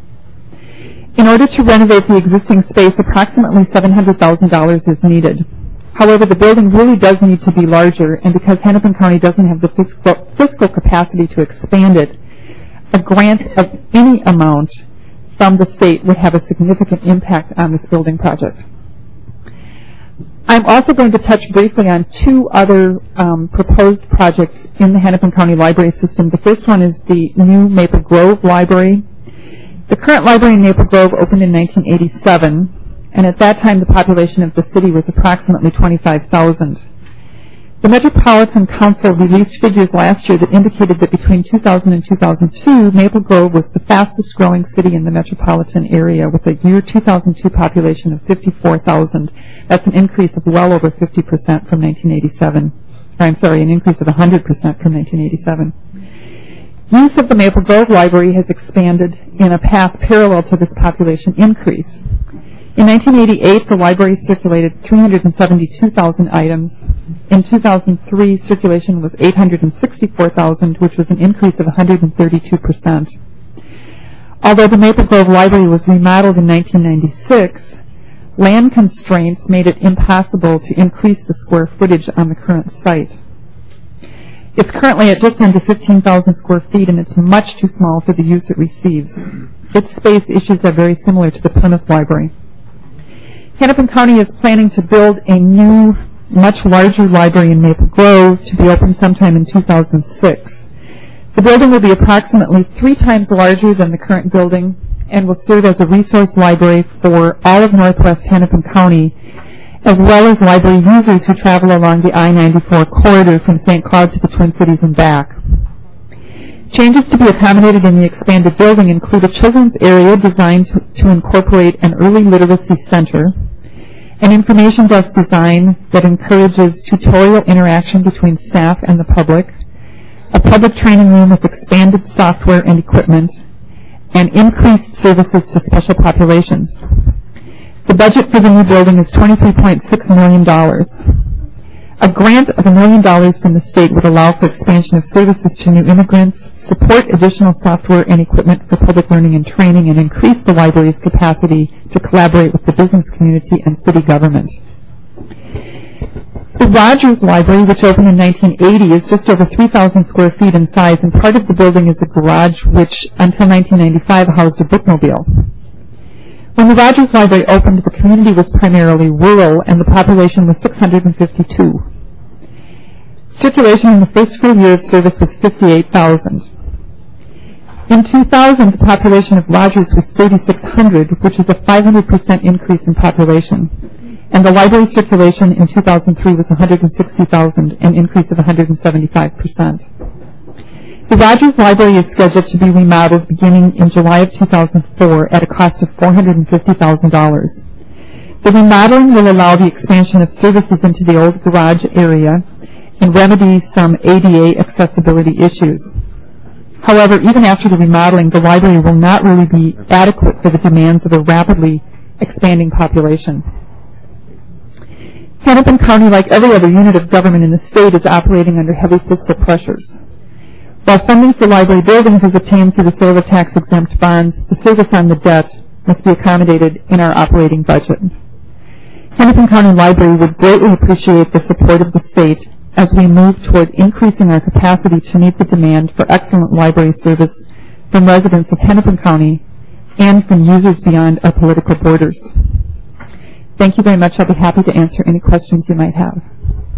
In order to renovate the existing space, approximately seven hundred thousand dollars is needed. However, the building really does need to be larger, and because Hennepin County doesn't have the fiscal, fiscal capacity to expand it, a grant of any amount from the state would have a significant impact on this building project. I'm also going to touch briefly on two other um, proposed projects in the Hennepin County Library System. The first one is the new Maple Grove Library. The current library in Maple Grove opened in nineteen eighty-seven, and at that time the population of the city was approximately twenty-five thousand. The Metropolitan Council released figures last year that indicated that between two thousand and two thousand two, Maple Grove was the fastest growing city in the metropolitan area with a year two thousand two population of fifty-four thousand. That's an increase of well over fifty percent from nineteen eighty-seven. Or, I'm sorry, an increase of one hundred percent from nineteen eighty-seven. Use of the Maple Grove Library has expanded in a path parallel to this population increase. In nineteen eighty-eight, the library circulated three hundred seventy-two thousand items. In two thousand three, circulation was eight hundred sixty-four thousand, which was an increase of one hundred thirty-two percent. Although the Maple Grove Library was remodeled in nineteen ninety-six, land constraints made it impossible to increase the square footage on the current site. It's currently at just under fifteen thousand square feet, and it's much too small for the use it receives. Its space issues are very similar to the Plymouth Library. Hennepin County is planning to build a new, much larger library in Maple Grove to be opened sometime in two thousand six. The building will be approximately three times larger than the current building and will serve as a resource library for all of Northwest Hennepin County, as well as library users who travel along the I ninety-four corridor from Saint Cloud to the Twin Cities and back. Changes to be accommodated in the expanded building include a children's area designed to, to incorporate an early literacy center, an information desk design that encourages tutorial interaction between staff and the public, a public training room with expanded software and equipment, and increased services to special populations. The budget for the new building is twenty-three point six million dollars. A grant of a million dollars from the state would allow for expansion of services to new immigrants, support additional software and equipment for public learning and training, and increase the library's capacity to collaborate with the business community and city government. The Rogers Library, which opened in nineteen eighty, is just over three thousand square feet in size, and part of the building is a garage which, until nineteen ninety-five, housed a bookmobile. When the Rogers Library opened, the community was primarily rural, and the population was six hundred fifty-two. Circulation in the first full year of service was fifty-eight thousand. In two thousand, the population of Rogers was thirty-six hundred, which is a five hundred percent increase in population. And the library circulation in two thousand three was one hundred sixty thousand, an increase of one hundred seventy-five percent. The Rogers Library is scheduled to be remodeled beginning in July of two thousand four at a cost of four hundred fifty thousand dollars. The remodeling will allow the expansion of services into the old garage area and remedy some A D A accessibility issues. However, even after the remodeling, the library will not really be adequate for the demands of a rapidly expanding population. Hennepin County, like every other unit of government in the state, is operating under heavy fiscal pressures. While funding for library buildings is obtained through the sale of tax-exempt bonds, the service on the debt must be accommodated in our operating budget. Hennepin County Library would greatly appreciate the support of the state as we move toward increasing our capacity to meet the demand for excellent library service from residents of Hennepin County and from users beyond our political borders. Thank you very much. I'll be happy to answer any questions you might have.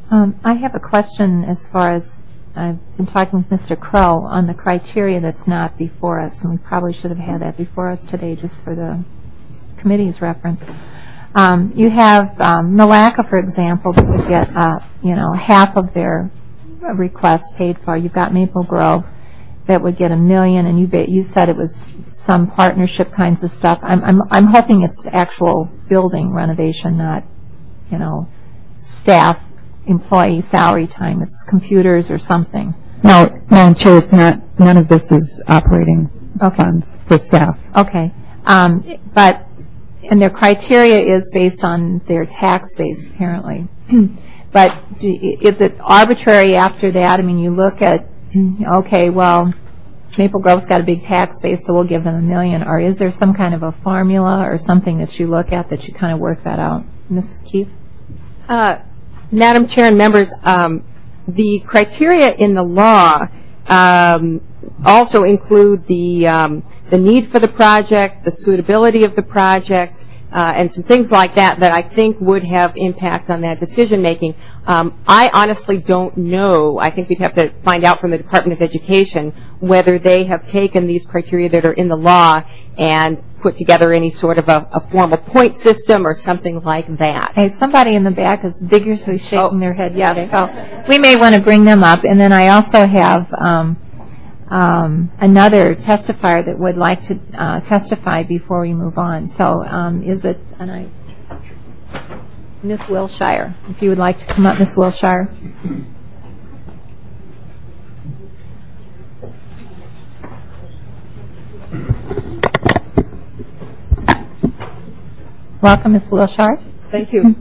Um, I have a question as far as I've been talking with Mister Crow on the criteria that's not before us, and we probably should have had that before us today just for the committee's reference. Um, you have um, Malacca, for example, that would get uh, you know half of their requests paid for. You've got Maple Grove that would get a million, and you ba- you said it was some partnership kinds of stuff. I'm I'm I'm hoping it's actual building renovation, not you know staff employee salary time. It's computers or something. No, Madam Chair, it's not, none of this is operating Okay. funds for staff. Okay, um, but and their criteria is based on their tax base apparently. But do, is it arbitrary after that? I mean, you look at okay, well, Maple Grove's got a big tax base, so we'll give them a million. Or is there some kind of a formula or something that you look at that you kind of work that out, Miz Keefe? Uh, Madam Chair and members, um, the criteria in the law um, also include the um, the need for the project, the suitability of the project, uh, and some things like that that I think would have impact on that decision making. Um, I honestly don't know. I think we'd have to find out from the Department of Education whether they have taken these criteria that are in the law and put together any sort of a, a formal point system or something like that. Hey, somebody in the back is vigorously shaking Oh. their head. Yeah, so we may want to bring them up. And then I also have um, um, another testifier that would like to uh, testify before we move on. So um, is it, and I, Miz Wilshire, if you would like to come up, Miz Wilshire. Welcome, Miz Wilshire. Thank you.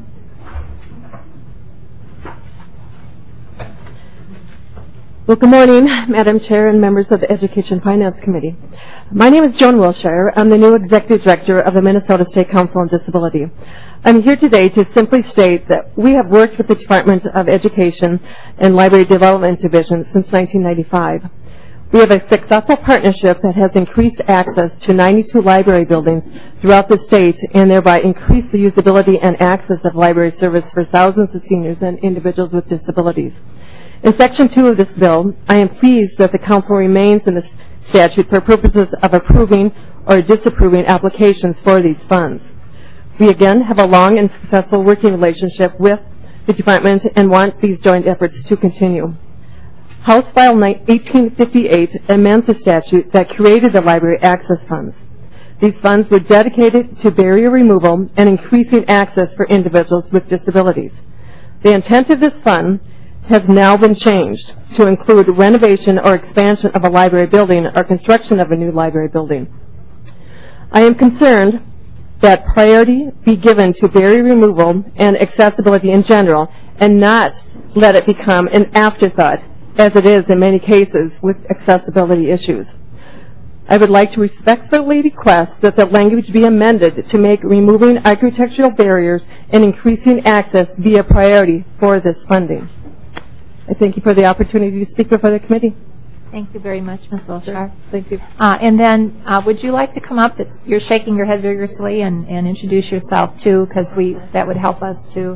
Well, good morning, Madam Chair and members of the Education Finance Committee. My name is Joan Wilshire. I'm the new Executive Director of the Minnesota State Council on Disability. I'm here today to simply state that we have worked with the Department of Education and Library Development Division since nineteen ninety-five. We have a successful partnership that has increased access to ninety-two library buildings throughout the state and thereby increased the usability and access of library service for thousands of seniors and individuals with disabilities. In Section two of this bill, I am pleased that the Council remains in this statute for purposes of approving or disapproving applications for these funds. We again have a long and successful working relationship with the Department and want these joint efforts to continue. House File eighteen fifty-eight amends the statute that created the library access funds. These funds were dedicated to barrier removal and increasing access for individuals with disabilities. The intent of this fund has now been changed to include renovation or expansion of a library building or construction of a new library building. I am concerned that priority be given to barrier removal and accessibility in general and not let it become an afterthought, as it is in many cases with accessibility issues. I would like to respectfully request that the language be amended to make removing architectural barriers and increasing access be a priority for this funding. I thank you for the opportunity to speak before the committee. Thank you very much, Miz Wilshire. Thank you. Uh, and then, uh, would you like to come up? It's, you're shaking your head vigorously, and, and introduce yourself too, because we that would help us too.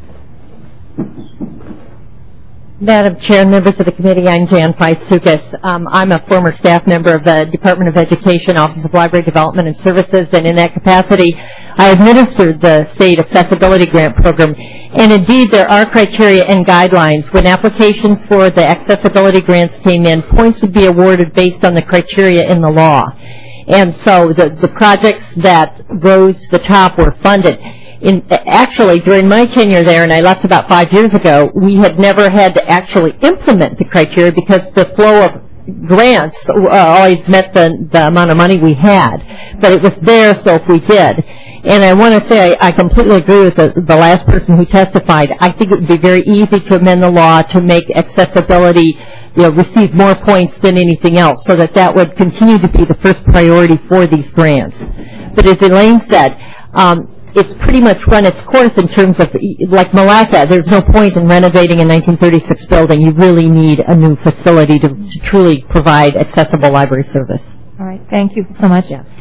Madam Chair and members of the committee, I'm Jan Feitsukas. Um, I'm a former staff member of the Department of Education, Office of Library Development and Services, and in that capacity, I administered the State Accessibility Grant Program. And indeed, there are criteria and guidelines. When applications for the accessibility grants came in, points would be awarded based on the criteria in the law. And so the, the projects that rose to the top were funded. In, actually, during my tenure there, and I left about five years ago, we had never had to actually implement the criteria because the flow of grants uh, always met the, the amount of money we had. But it was there, so if we did. And I want to say I, I completely agree with the, the last person who testified. I think it would be very easy to amend the law to make accessibility, you know, receive more points than anything else, so that that would continue to be the first priority for these grants. But as Elaine said, um, it's pretty much run its course in terms of, like Malacca, there's no point in renovating a nineteen thirty-six building. You really need a new facility to, to truly provide accessible library service. All right. Thank you so much. Yeah.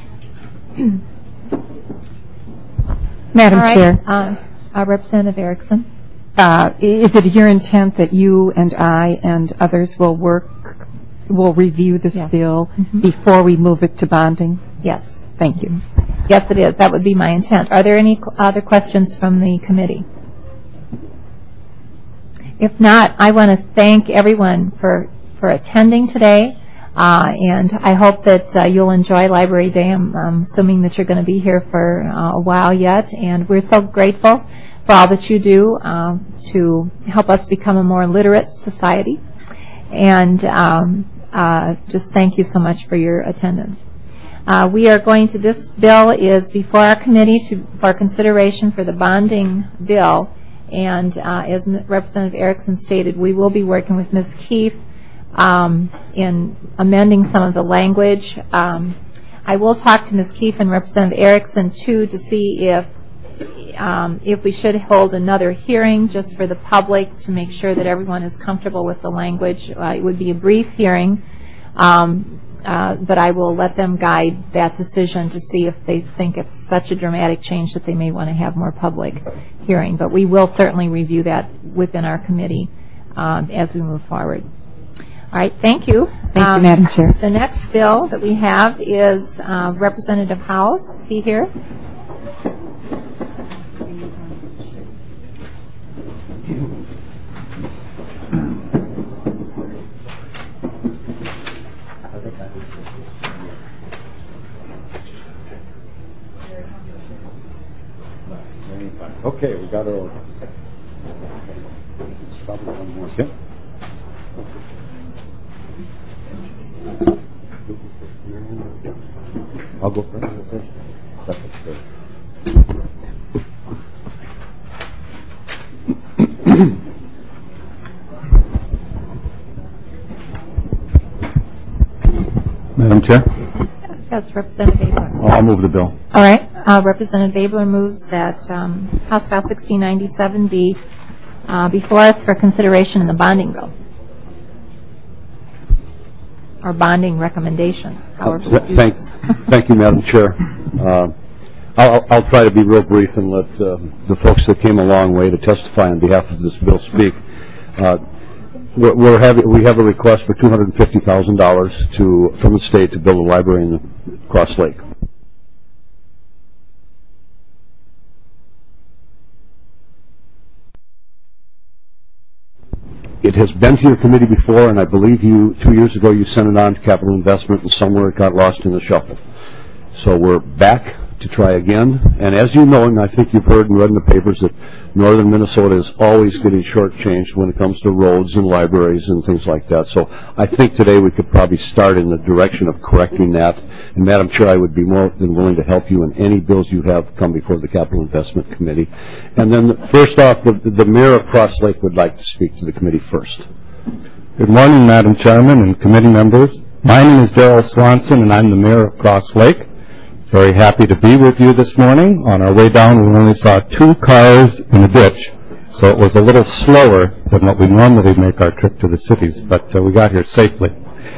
Madam All right. Chair. Uh, uh, Representative Erickson. uh, is it your intent that you and I and others will work, will review this Yeah. bill Mhm. before we move it to bonding? Yes. Thank you. Yes, it is. That would be my intent. Are there any qu- other questions from the committee? If not, I want to thank everyone for, for attending today, uh, and I hope that uh, you'll enjoy Library Day. I'm, I'm assuming that you're going to be here for uh, a while yet, and we're so grateful for all that you do um, to help us become a more literate society. And um, uh, just thank you so much for your attendance. Uh, we are going to, this bill is before our committee to, for consideration for the bonding bill. And uh, as Representative Erickson stated, we will be working with Miz Keefe um, in amending some of the language. Um, I will talk to Miz Keefe and Representative Erickson, too, to see if um, if we should hold another hearing just for the public to make sure that everyone is comfortable with the language. Uh, it would be a brief hearing. Um, Uh, but I will let them guide that decision to see if they think it's such a dramatic change that they may want to have more public hearing. But we will certainly review that within our committee um, as we move forward. All right, thank you. Thank Um, you, Madam Chair. The next bill that we have is uh, Representative House. Is he here? Okay, we got it over. Probably one more, okay? I'll go first. Okay. That's good. Madam Chair, Yes, Representative Abler. I'll move the bill. All right. Uh, Representative Abler moves that um, House File sixteen ninety-seven be uh, before us for consideration in the bonding bill. Or bonding recommendations, however. Uh, Thank, thank you, Madam Chair. Uh, I'll, I'll try to be real brief and let uh, the folks that came a long way to testify on behalf of this bill speak. Uh, we're, we're having, we have a request for two hundred fifty thousand dollars to from the state to build a library in the Cross Lake. It has been to your committee before, and I believe you, two years ago, you sent it on to capital investment, and somewhere it got lost in the shuffle. So we're back to try again. And as you know, and I think you've heard and read in the papers, that northern Minnesota is always getting shortchanged when it comes to roads and libraries and things like that. So I think today we could probably start in the direction of correcting that. And Madam Chair, I would be more than willing to help you in any bills you have come before the Capital Investment Committee. And then first off, the, the Mayor of Cross Lake would like to speak to the committee first. Good morning, Madam Chairman and committee members. My name is Darrell Swanson, and I'm the Mayor of Cross Lake. Very happy to be with you this morning. On our way down, we only saw two cars in a ditch, so it was a little slower than what we normally make our trip to the cities, but uh, we got here safely.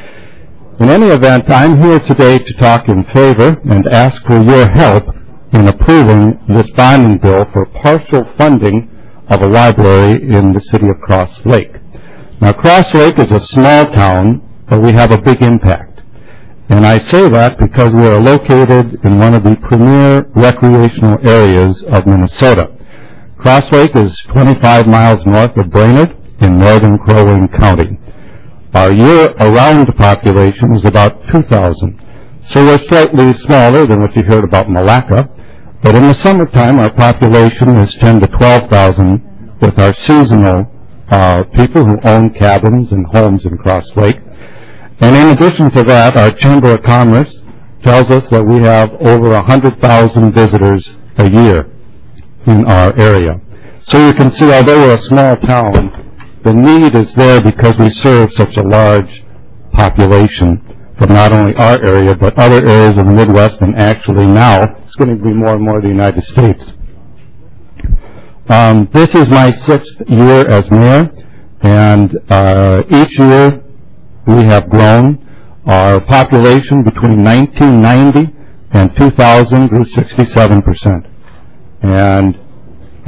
In any event, I'm here today to talk in favor and ask for your help in approving this bonding bill for partial funding of a library in the city of Cross Lake. Now, Cross Lake is a small town, but we have a big impact. And I say that because we are located in one of the premier recreational areas of Minnesota. Cross Lake is twenty-five miles north of Brainerd in northern Crow Wing County. Our year-around population is about two thousand, so we're slightly smaller than what you heard about Malacca. But in the summertime, our population is ten to twelve thousand, with our seasonal uh, people who own cabins and homes in Cross Lake. And in addition to that, our Chamber of Commerce tells us that we have over one hundred thousand visitors a year in our area. So you can see, although we're a small town, the need is there because we serve such a large population from not only our area, but other areas of the Midwest, and actually now it's going to be more and more of the United States. Um, this is my sixth year as mayor, and uh, each year we have grown. Our population between nineteen ninety and two thousand grew sixty-seven percent. And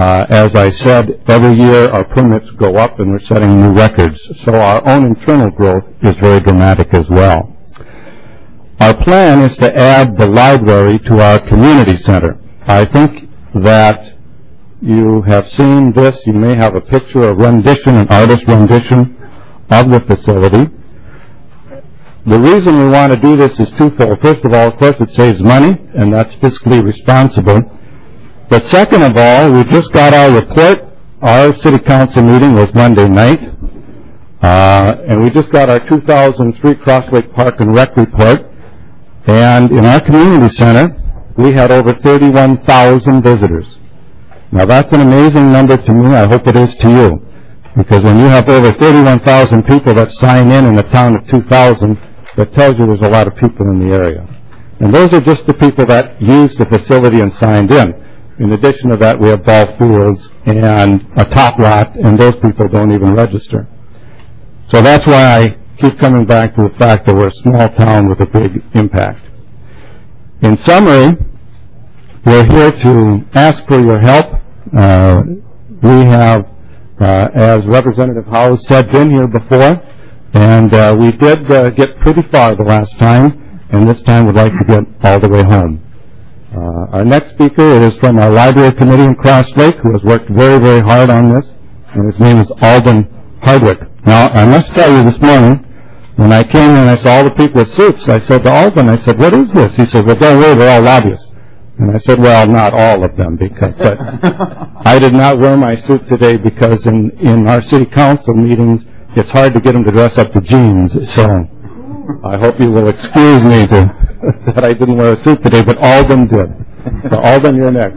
Uh, as I said, every year our permits go up and we're setting new records. So our own internal growth is very dramatic as well. Our plan is to add the library to our community center. I think that you have seen this. You may have a picture, a rendition, an artist rendition of the facility. The reason we want to do this is twofold. First of all, of course, it saves money, and that's fiscally responsible. But second of all, we just got our report. Our city council meeting was Monday night, uh, and we just got our two thousand three Cross Lake Park and Rec report. And in our community center, we had over thirty-one thousand visitors. Now that's an amazing number to me. I hope it is to you. Because when you have over thirty-one thousand people that sign in in a town of two thousand, that tells you there's a lot of people in the area. And those are just the people that used the facility and signed in. In addition to that, we have ball fields and a top lot, and those people don't even register. So that's why I keep coming back to the fact that we're a small town with a big impact. In summary, we're here to ask for your help. Uh, we have, uh, as Representative Howes said, been here before, and uh, we did uh, get pretty far the last time, and this time we'd like to get all the way home. Uh, our next speaker is from our library committee in Cross Lake, who has worked very, very hard on this, and his name is Alden Hardwick. Now, I must tell you this morning, when I came in and I saw all the people with suits, I said to Alden, I said, what is this? He said, well, don't worry, they're all lobbyists. And I said, well, not all of them, because, but I did not wear my suit today because in, in our city council meetings, it's hard to get them to dress up to jeans, so I hope you will excuse me to, that I didn't wear a suit today, but Alden did. So Alden, you're next.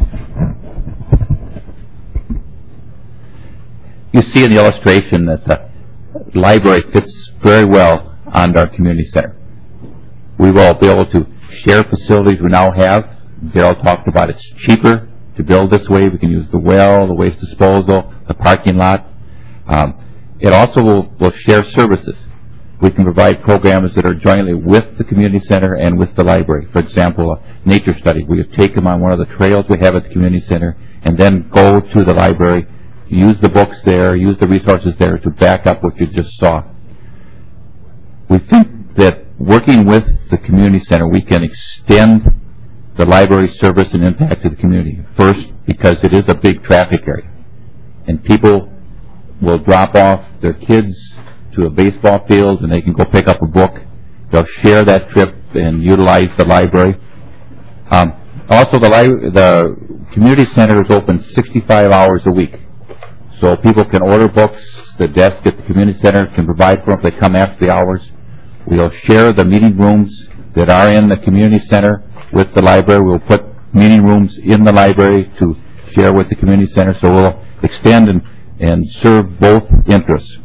You see in the illustration that the library fits very well on our community center. We will be able to share facilities we now have. Darrell talked about it's cheaper to build this way. We can use the well, the waste disposal, the parking lot. Um, it also will, will share services. We can provide programs that are jointly with the community center and with the library. For example, a nature study. We would take them on one of the trails we have at the community center and then go to the library, use the books there, use the resources there to back up what you just saw. We think that working with the community center, we can extend the library service and impact to the community. First, because it is a big traffic area, and people will drop off their kids to a baseball field and they can go pick up a book. They'll share that trip and utilize the library. Um, also, the, li the community center is open sixty-five hours a week. So people can order books. The desk at the community center can provide for them if they come after the hours. We'll share the meeting rooms that are in the community center with the library. We'll put meeting rooms in the library to share with the community center. So we'll extend and, and serve both interests.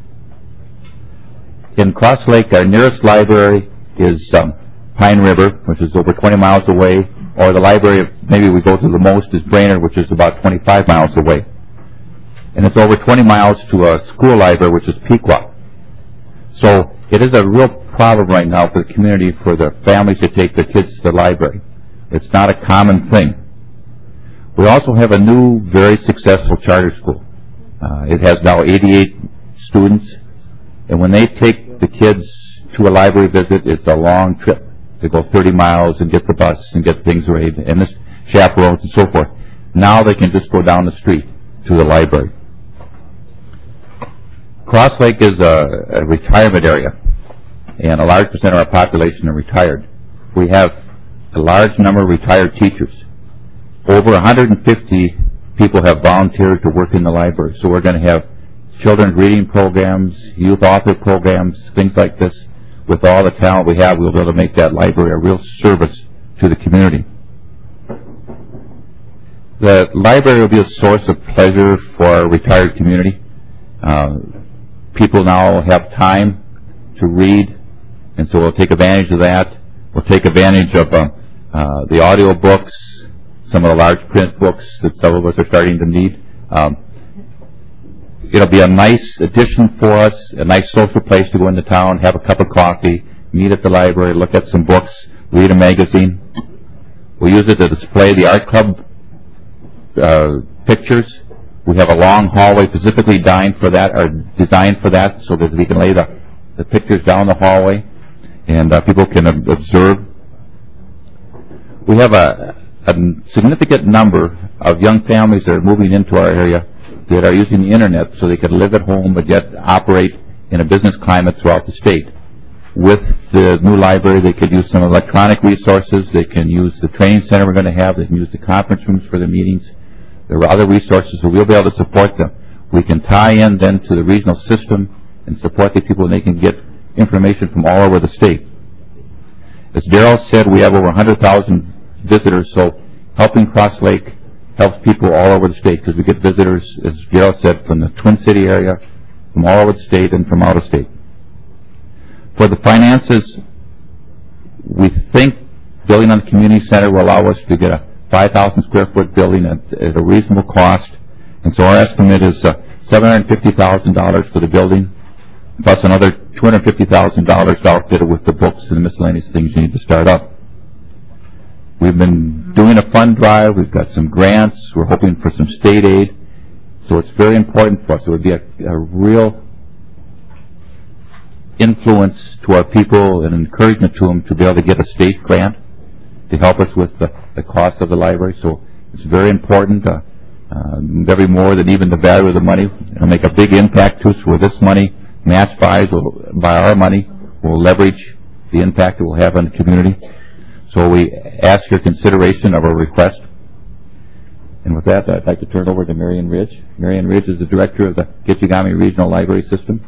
In Cross Lake, our nearest library is um, Pine River, which is over twenty miles away, or the library maybe we go to the most is Brainerd, which is about twenty-five miles away. And it's over twenty miles to a school library, which is Pequot. So it is a real problem right now for the community, for the families to take their kids to the library. It's not a common thing. We also have a new, very successful charter school. Uh, it has now eighty-eight students. And when they take the kids to a library visit, it's a long trip. They go thirty miles and get the bus and get things ready, and the chaperones and so forth. Now they can just go down the street to the library. Cross Lake is a, a retirement area, and a large percent of our population are retired. We have a large number of retired teachers. Over one hundred fifty people have volunteered to work in the library, so we're going to have children's reading programs, youth author programs, things like this. With all the talent we have, we'll be able to make that library a real service to the community. The library will be a source of pleasure for our retired community. Uh, people now have time to read, and so we'll take advantage of that. We'll take advantage of uh, uh, the audio books, some of the large print books that some of us are starting to need. Um, It'll be a nice addition for us, a nice social place to go into town, have a cup of coffee, meet at the library, look at some books, read a magazine. We'll use it to display the art club uh, pictures. We have a long hallway specifically designed for that, or designed for that, so that we can lay the, the pictures down the hallway, and uh, people can ob- observe. We have a, a significant number of young families that are moving into our area that are using the internet so they can live at home but yet operate in a business climate throughout the state. With the new library, they could use some electronic resources. They can use the training center we're going to have. They can use the conference rooms for their meetings. There are other resources, so we'll be able to support them. We can tie in then to the regional system and support the people, and they can get information from all over the state. As Darrell said, we have over one hundred thousand visitors, so helping Cross Lake helps people all over the state, because we get visitors, as Darrell said, from the Twin City area, from all over the state, and from out of state. For the finances, we think building on the community center will allow us to get a five thousand square foot building at, at a reasonable cost, and so our estimate is uh, seven hundred fifty thousand dollars for the building, plus another two hundred fifty thousand dollars outfitted with the books and the miscellaneous things you need to start up. We've been doing a fund drive. We've got some grants. We're hoping for some state aid. So it's very important for us. It would be a, a real influence to our people and encouragement to them to be able to get a state grant to help us with the, the cost of the library. So it's very important. Uh, uh, very more than even the value of the money. It'll make a big impact to us where this money matched by, by our money will leverage the impact it will have on the community. So we ask your consideration of our request. And with that, I'd like to turn it over to Marion Ridge. Marion Ridge is the director of the Kichigami Regional Library System.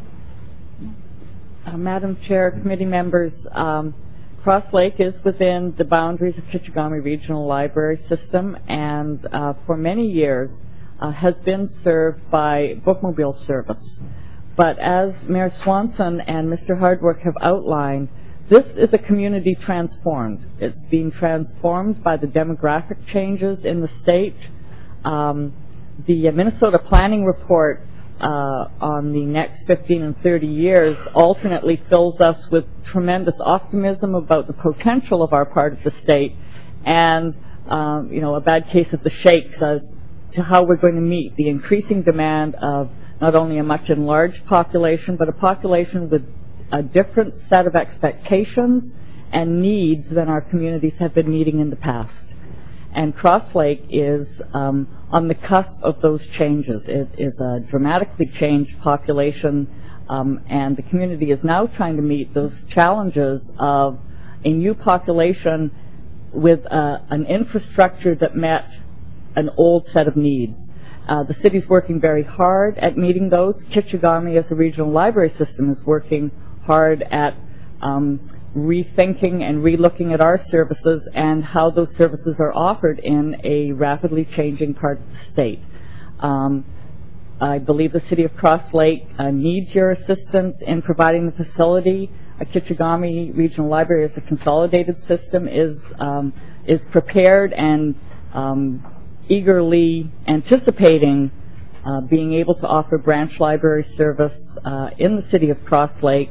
Uh, Madam Chair, committee members, um, Cross Lake is within the boundaries of Kichigami Regional Library System, and uh, for many years uh, has been served by bookmobile service. But as Mayor Swanson and Mister Hardwick have outlined, this is a community transformed. It's being transformed by the demographic changes in the state. Um, the Minnesota Planning Report uh, on the next fifteen and thirty years alternately fills us with tremendous optimism about the potential of our part of the state, and um, you know, a bad case of the shakes as to how we're going to meet the increasing demand of not only a much enlarged population, but a population with a different set of expectations and needs than our communities have been meeting in the past. And Cross Lake is um, on the cusp of those changes. It is a dramatically changed population, um, and the community is now trying to meet those challenges of a new population with uh, an infrastructure that met an old set of needs. Uh, the city's working very hard at meeting those. Kichigami, as a regional library system, is working hard at um, rethinking and relooking at our services and how those services are offered in a rapidly changing part of the state. Um, I believe the city of Cross Lake uh, needs your assistance in providing the facility. A Kichigami Regional Library, as a consolidated system, is um, is prepared and um, eagerly anticipating uh, being able to offer branch library service uh, in the city of Cross Lake.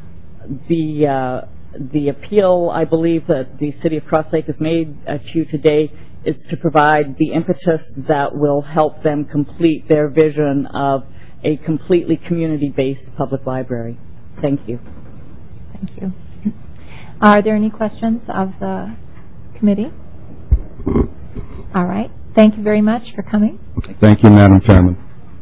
The uh, the appeal, I believe, that the city of Cross Lake has made uh, to you today is to provide the impetus that will help them complete their vision of a completely community-based public library. Thank you. Thank you. Are there any questions of the committee? All right. Thank you very much for coming. Thank you, Madam Chairman.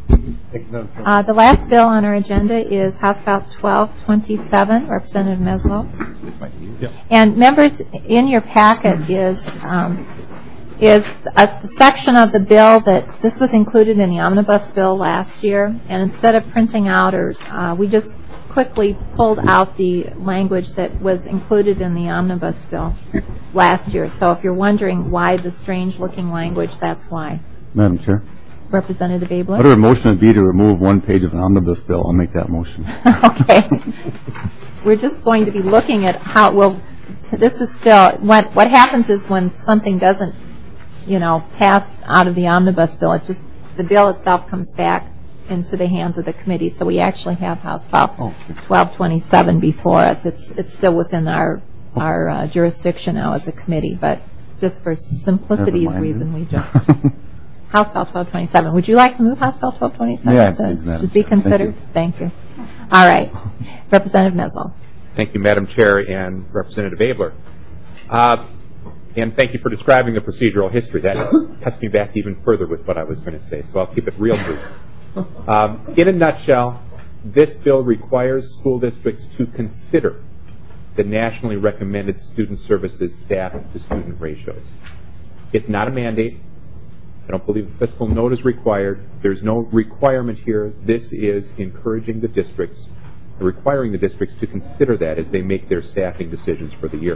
Uh, the last bill on our agenda is House Bill twelve twenty-seven, Representative Meslow. Yep. And members, in your packet is um, is a section of the bill that this was included in the omnibus bill last year, and instead of printing out, or uh, we just quickly pulled out the language that was included in the omnibus bill last year. So if you're wondering why the strange-looking language, that's why. Madam Chair. Representative Abler. Whatever motion would be to remove one page of an omnibus bill, I'll make that motion. Okay. We're just going to be looking at how, well, this is still, what, what happens is when something doesn't, you know, pass out of the omnibus bill, it just, the bill itself comes back into the hands of the committee. So we actually have House Bill twelve twenty-seven before us. It's it's still within our our uh, jurisdiction now as a committee, but just for simplicity's reason, we just House Bill twelve twenty-seven. Would you like to move House Bill twelve twenty-seven? Yeah, to, please, Madam. to be considered? Thank you. All right. Representative Mesel. Thank you, Madam Chair and Representative Abler. Uh, and thank you for describing the procedural history. That cuts me back even further with what I was going to say, so I'll keep it real brief. Um, in a nutshell, this bill requires school districts to consider the nationally recommended student services staff to student ratios. It's not a mandate. I don't believe a fiscal note is required. There's no requirement here. This is encouraging the districts, requiring the districts to consider that as they make their staffing decisions for the year.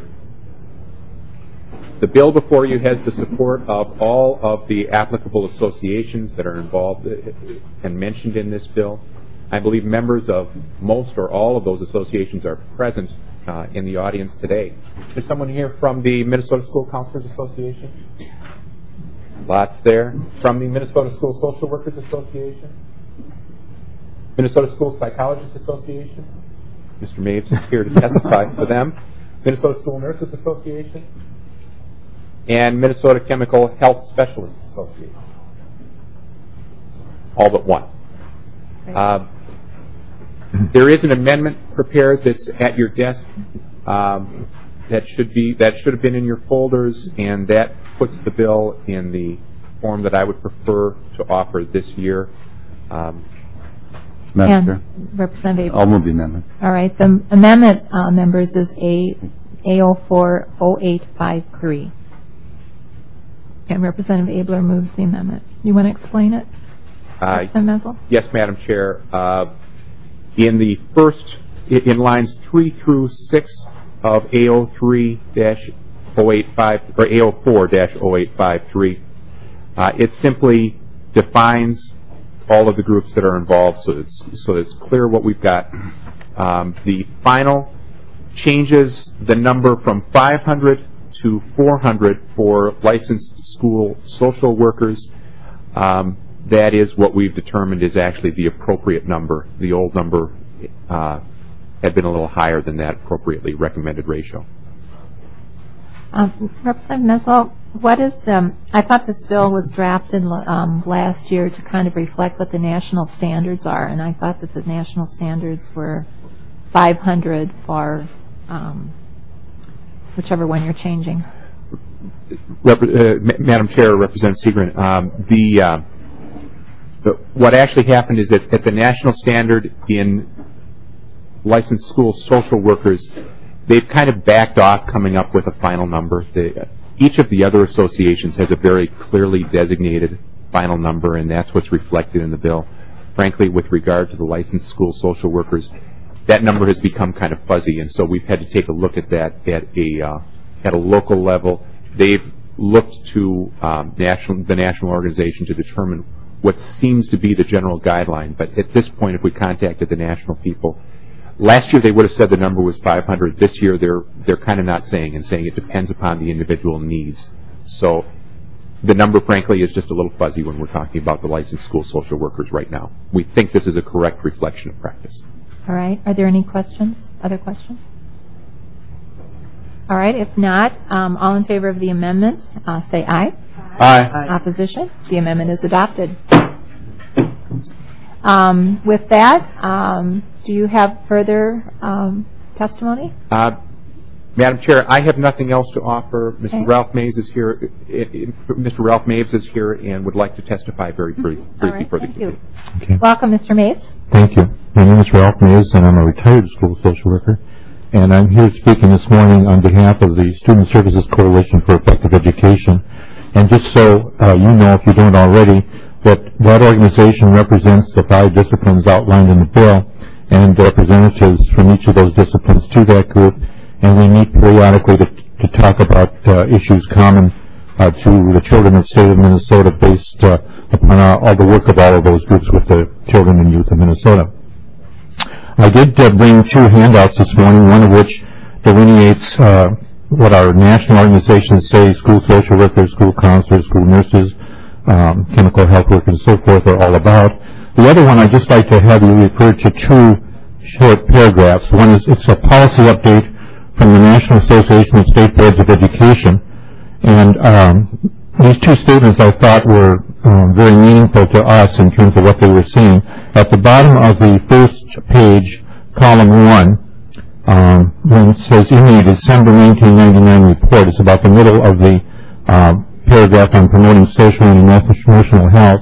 The bill before you has the support of all of the applicable associations that are involved and mentioned in this bill. I believe members of most or all of those associations are present uh, in the audience today. Is someone here from the Minnesota School Counselors Association? Lots there. From the Minnesota School Social Workers Association? Minnesota School Psychologists Association? Mister Maves is here to testify for them. Minnesota School Nurses Association? And Minnesota Chemical Health Specialists Association. All but one. Uh, there is an amendment prepared that's at your desk um, that should be that should have been in your folders, and that puts the bill in the form that I would prefer to offer this year. Um, Madam and Chair. Representative. I'll move the amendment. All right. The amendment, uh, members, is A A oh four oh eight five three. And Representative Abler moves the amendment. You want to explain it? Uh, Representative Mesel? Yes, Madam Chair. Uh, in the first, in lines three through six of A oh three dash oh eight five or A oh four dash oh eight five three, uh, it simply defines all of the groups that are involved, so it's so it's clear what we've got. Um, the final changes the number from five hundred to four hundred for licensed school social workers. Um, that is what we've determined is actually the appropriate number. The old number uh, had been a little higher than that appropriately recommended ratio. Um, Representative Mesel, what is the, I thought this bill was drafted um, last year to kind of reflect what the national standards are, and I thought that the national standards were five hundred for um, whichever one you're changing. Rep uh, Madam Chair, Representative Segrin, um, the, uh, the what actually happened is that at the national standard in licensed school social workers, they've kind of backed off coming up with a final number. They, uh, each of the other associations has a very clearly designated final number, and that's what's reflected in the bill. Frankly, with regard to the licensed school social workers, that number has become kind of fuzzy, and so we've had to take a look at that at a uh, at a local level. They've looked to um, national the national organization to determine what seems to be the general guideline. But at this point, if we contacted the national people, last year they would have said the number was five hundred. This year they're they're kind of not saying and saying it depends upon the individual needs. So the number, frankly, is just a little fuzzy when we're talking about the licensed school social workers right now. We think this is a correct reflection of practice. All right. Are there any questions? Other questions? All right. If not, um, all in favor of the amendment, uh, say aye. Aye. Aye. Opposition? The amendment is adopted. Um, with that, um, do you have further um, testimony? Uh, Madam Chair, I have nothing else to offer. Mister Okay. Ralph Maves is here. uh, Mister Ralph Maves is here and would like to testify very brief, briefly All right. for the Thank you. committee. Welcome, Mister Maves. Thank you. My name is Ralph Mays, and I'm a retired school social worker. And I'm here speaking this morning on behalf of the Student Services Coalition for Effective Education. And just so uh, you know, if you don't already, that that organization represents the five disciplines outlined in the bill, and representatives from each of those disciplines to that group. And we meet periodically to, to talk about uh, issues common uh, to the children of the state of Minnesota based uh, upon our, all the work of all of those groups with the children and youth of Minnesota. I did uh, bring two handouts this morning, one of which delineates uh, what our national organizations say school social workers, school counselors, school nurses, um, chemical health workers, and so forth are all about. The other one, I'd just like to have you refer to two short paragraphs. One is it's a policy update from the National Association of State Boards of Education, and um, these two statements I thought were um, very meaningful to us in terms of what they were seeing. At the bottom of the first page, column one, um, when it says in the December nineteen ninety-nine report, it's about the middle of the uh, paragraph on promoting social and emotional health.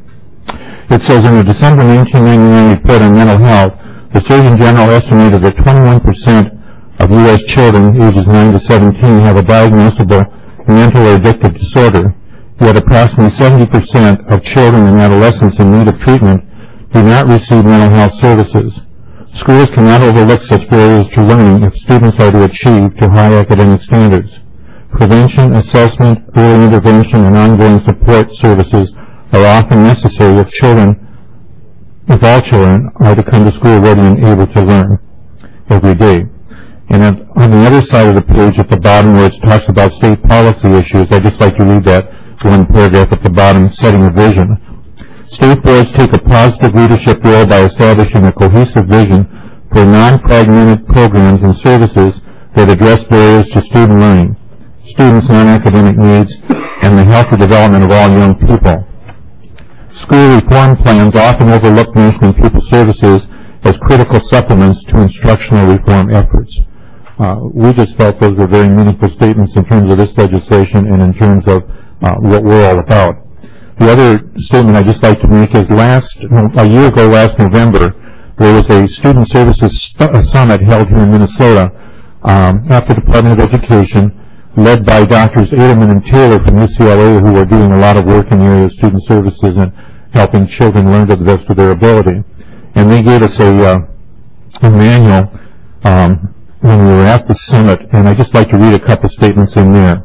It says in the December nineteen ninety-nine report on mental health, the Surgeon General estimated that twenty-one percent of U S children ages nine to seventeen have a diagnosable mental or addictive disorder, yet approximately seventy percent of children and adolescents in need of treatment do not receive mental health services. Schools cannot overlook such barriers to learning if students are to achieve to high academic standards. Prevention, assessment, early intervention, and ongoing support services are often necessary if children, if all children, are to come to school ready and able to learn every day. And on the other side of the page at the bottom where it talks about state policy issues, I'd just like to read that one paragraph at the bottom, setting a vision. State boards take a positive leadership role by establishing a cohesive vision for non-fragmented programs and services that address barriers to student learning, students' non-academic needs, and the healthy development of all young people. School reform plans often overlook nursing and pupil services as critical supplements to instructional reform efforts. Uh, we just felt those were very meaningful statements in terms of this legislation and in terms of uh, what we're all about. The other statement I'd just like to make is last, a year ago last November, there was a Student Services st- Summit held here in Minnesota um, at the Department of Education, led by Doctors Adelman and Taylor from U C L A, who are doing a lot of work in the area of student services and helping children learn to the best of their ability. And they gave us a, uh, a manual um, when we were at the summit, and I'd just like to read a couple statements in there.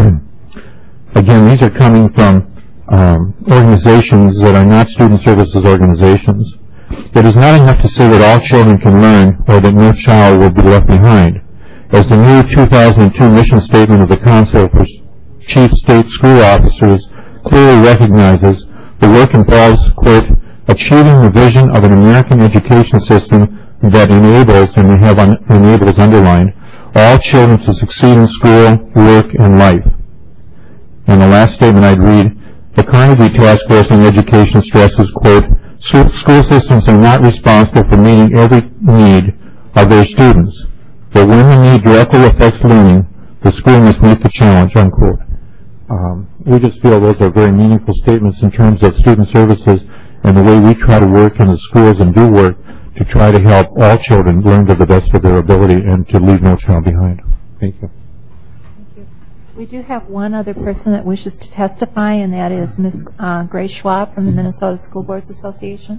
Again, these are coming from um, organizations that are not student services organizations. It is not enough to say that all children can learn or that no child will be left behind. As the new two thousand two mission statement of the Council for Chief State School Officers clearly recognizes, the work involves, quote, achieving the vision of an American education system that enables, and we have un- enables underlined, all children to succeed in school, work, and life. And the last statement I'd read, the Carnegie Task Force on Education stresses, quote, school systems are not responsible for meeting every need of their students, but when the need directly affects learning, the school must meet the challenge, unquote. Um, we just feel those are very meaningful statements in terms of student services and the way we try to work in the schools and do work to try to help all children learn to the best of their ability and to leave no child behind. Thank you. Thank you. We do have one other person that wishes to testify, and that is Miz Uh, Grace Schwab from the Minnesota School Boards Association.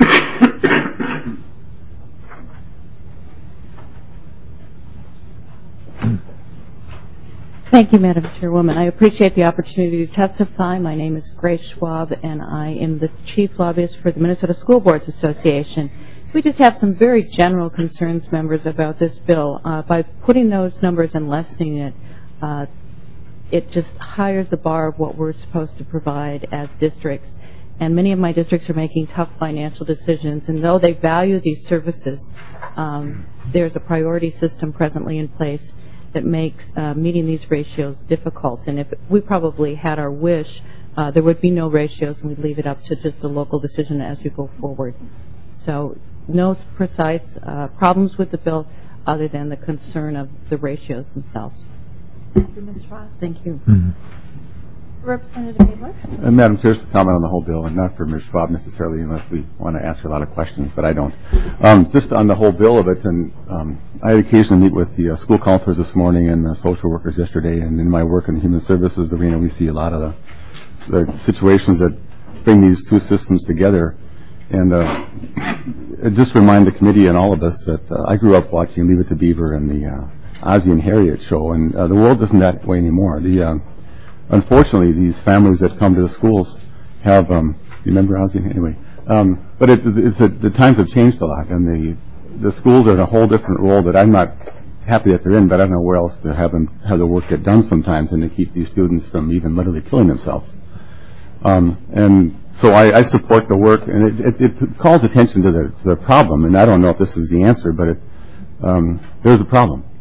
Thank you, Madam Chairwoman. I appreciate the opportunity to testify. My name is Grace Schwab, and I am the Chief Lobbyist for the Minnesota School Boards Association. We just have some very general concerns, members, about this bill. Uh, by putting those numbers and lessening it, uh, it just higher the bar of what we're supposed to provide as districts. And many of my districts are making tough financial decisions, and though they value these services, um, there's a priority system presently in place that makes uh, meeting these ratios difficult. And if we probably had our wish, uh, there would be no ratios, and we'd leave it up to just the local decision as we go forward. So no precise uh, problems with the bill other than the concern of the ratios themselves. Thank you, Miz Schwab. Thank you. Mm-hmm. Representative Abler. Uh, Madam Chair, just a comment on the whole bill, and not for Miz Schwab necessarily, unless we want to ask her a lot of questions, but I don't. Um, just on the whole bill of it, and um, I had occasion to meet with the uh, school counselors this morning and the social workers yesterday, and in my work in the human services arena, we see a lot of the, the situations that bring these two systems together. And uh, it just remind the committee and all of us that uh, I grew up watching Leave It to Beaver and the uh, Ozzie and Harriet show, and uh, the world isn't that way anymore. The uh, Unfortunately, these families that come to the schools have, um, you remember Ozzie? Anyway, um, but it, it's a, the times have changed a lot, and the the schools are in a whole different role that I'm not happy that they're in, but I don't know where else to have them have the work get done sometimes, and to keep these students from even literally killing themselves. Um, and so I, I support the work, and it, it, it calls attention to the, to the problem, and I don't know if this is the answer, but it, um, there's a problem.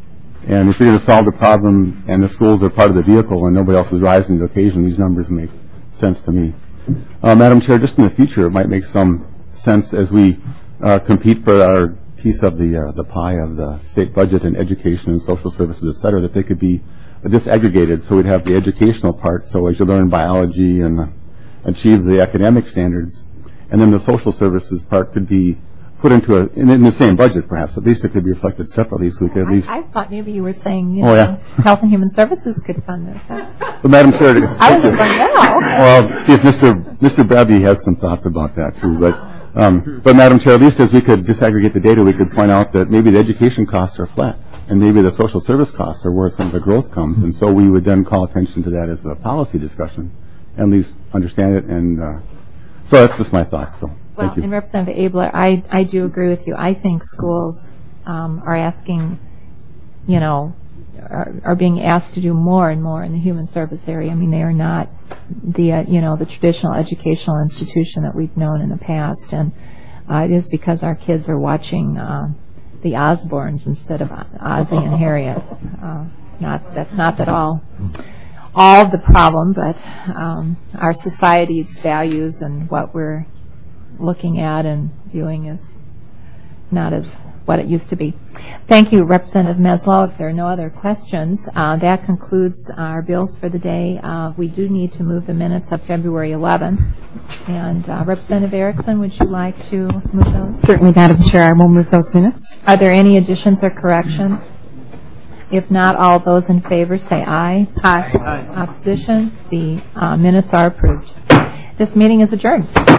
And if you're going to solve the problem and the schools are part of the vehicle and nobody else is rising to the occasion, these numbers make sense to me. Uh, Madam Chair, just in the future, it might make some sense as we uh, compete for our piece of the uh, the pie of the state budget in education and social services, et cetera, that they could be disaggregated, so we'd have the educational part, so as you learn biology and uh, achieve the academic standards, and then the social services part could be put into a, in, in the same budget perhaps, at least it could be reflected separately, so we could at least... I, I thought maybe you were saying, you Oh, know, yeah. Health and Human Services could fund this. But Madam Chair... I was just like, no. Well, see if Mister Mister Bradley has some thoughts about that too, but, um, but Madam Chair, at least as we could disaggregate the data, we could point out that maybe the education costs are flat, and maybe the social service costs are where some of the growth comes, and so we would then call attention to that as a policy discussion, and at least understand it, and uh, so that's just my thoughts, so Well, thank you. and Representative Abler, I, I do agree with you. I think schools um, are asking, you know, are, are being asked to do more and more in the human service area. I mean, they are not the, uh, you know, the traditional educational institution that we've known in the past, and uh, it is because our kids are watching uh, the Osbournes instead of Ozzie and Harriet. Uh, not that's not at all all of the problem, but um, our society's values and what we're looking at and viewing is not as what it used to be. Thank you, Representative Meslow. If there are no other questions, uh, that concludes our bills for the day. Uh, we do need to move the minutes of February eleventh. And uh, Representative Erickson, would you like to move those? Certainly, Madam Chair, I will move those minutes. Are there any additions or corrections? If not, all those in favor say aye. Aye. Opposition? The uh, minutes are approved. This meeting is adjourned.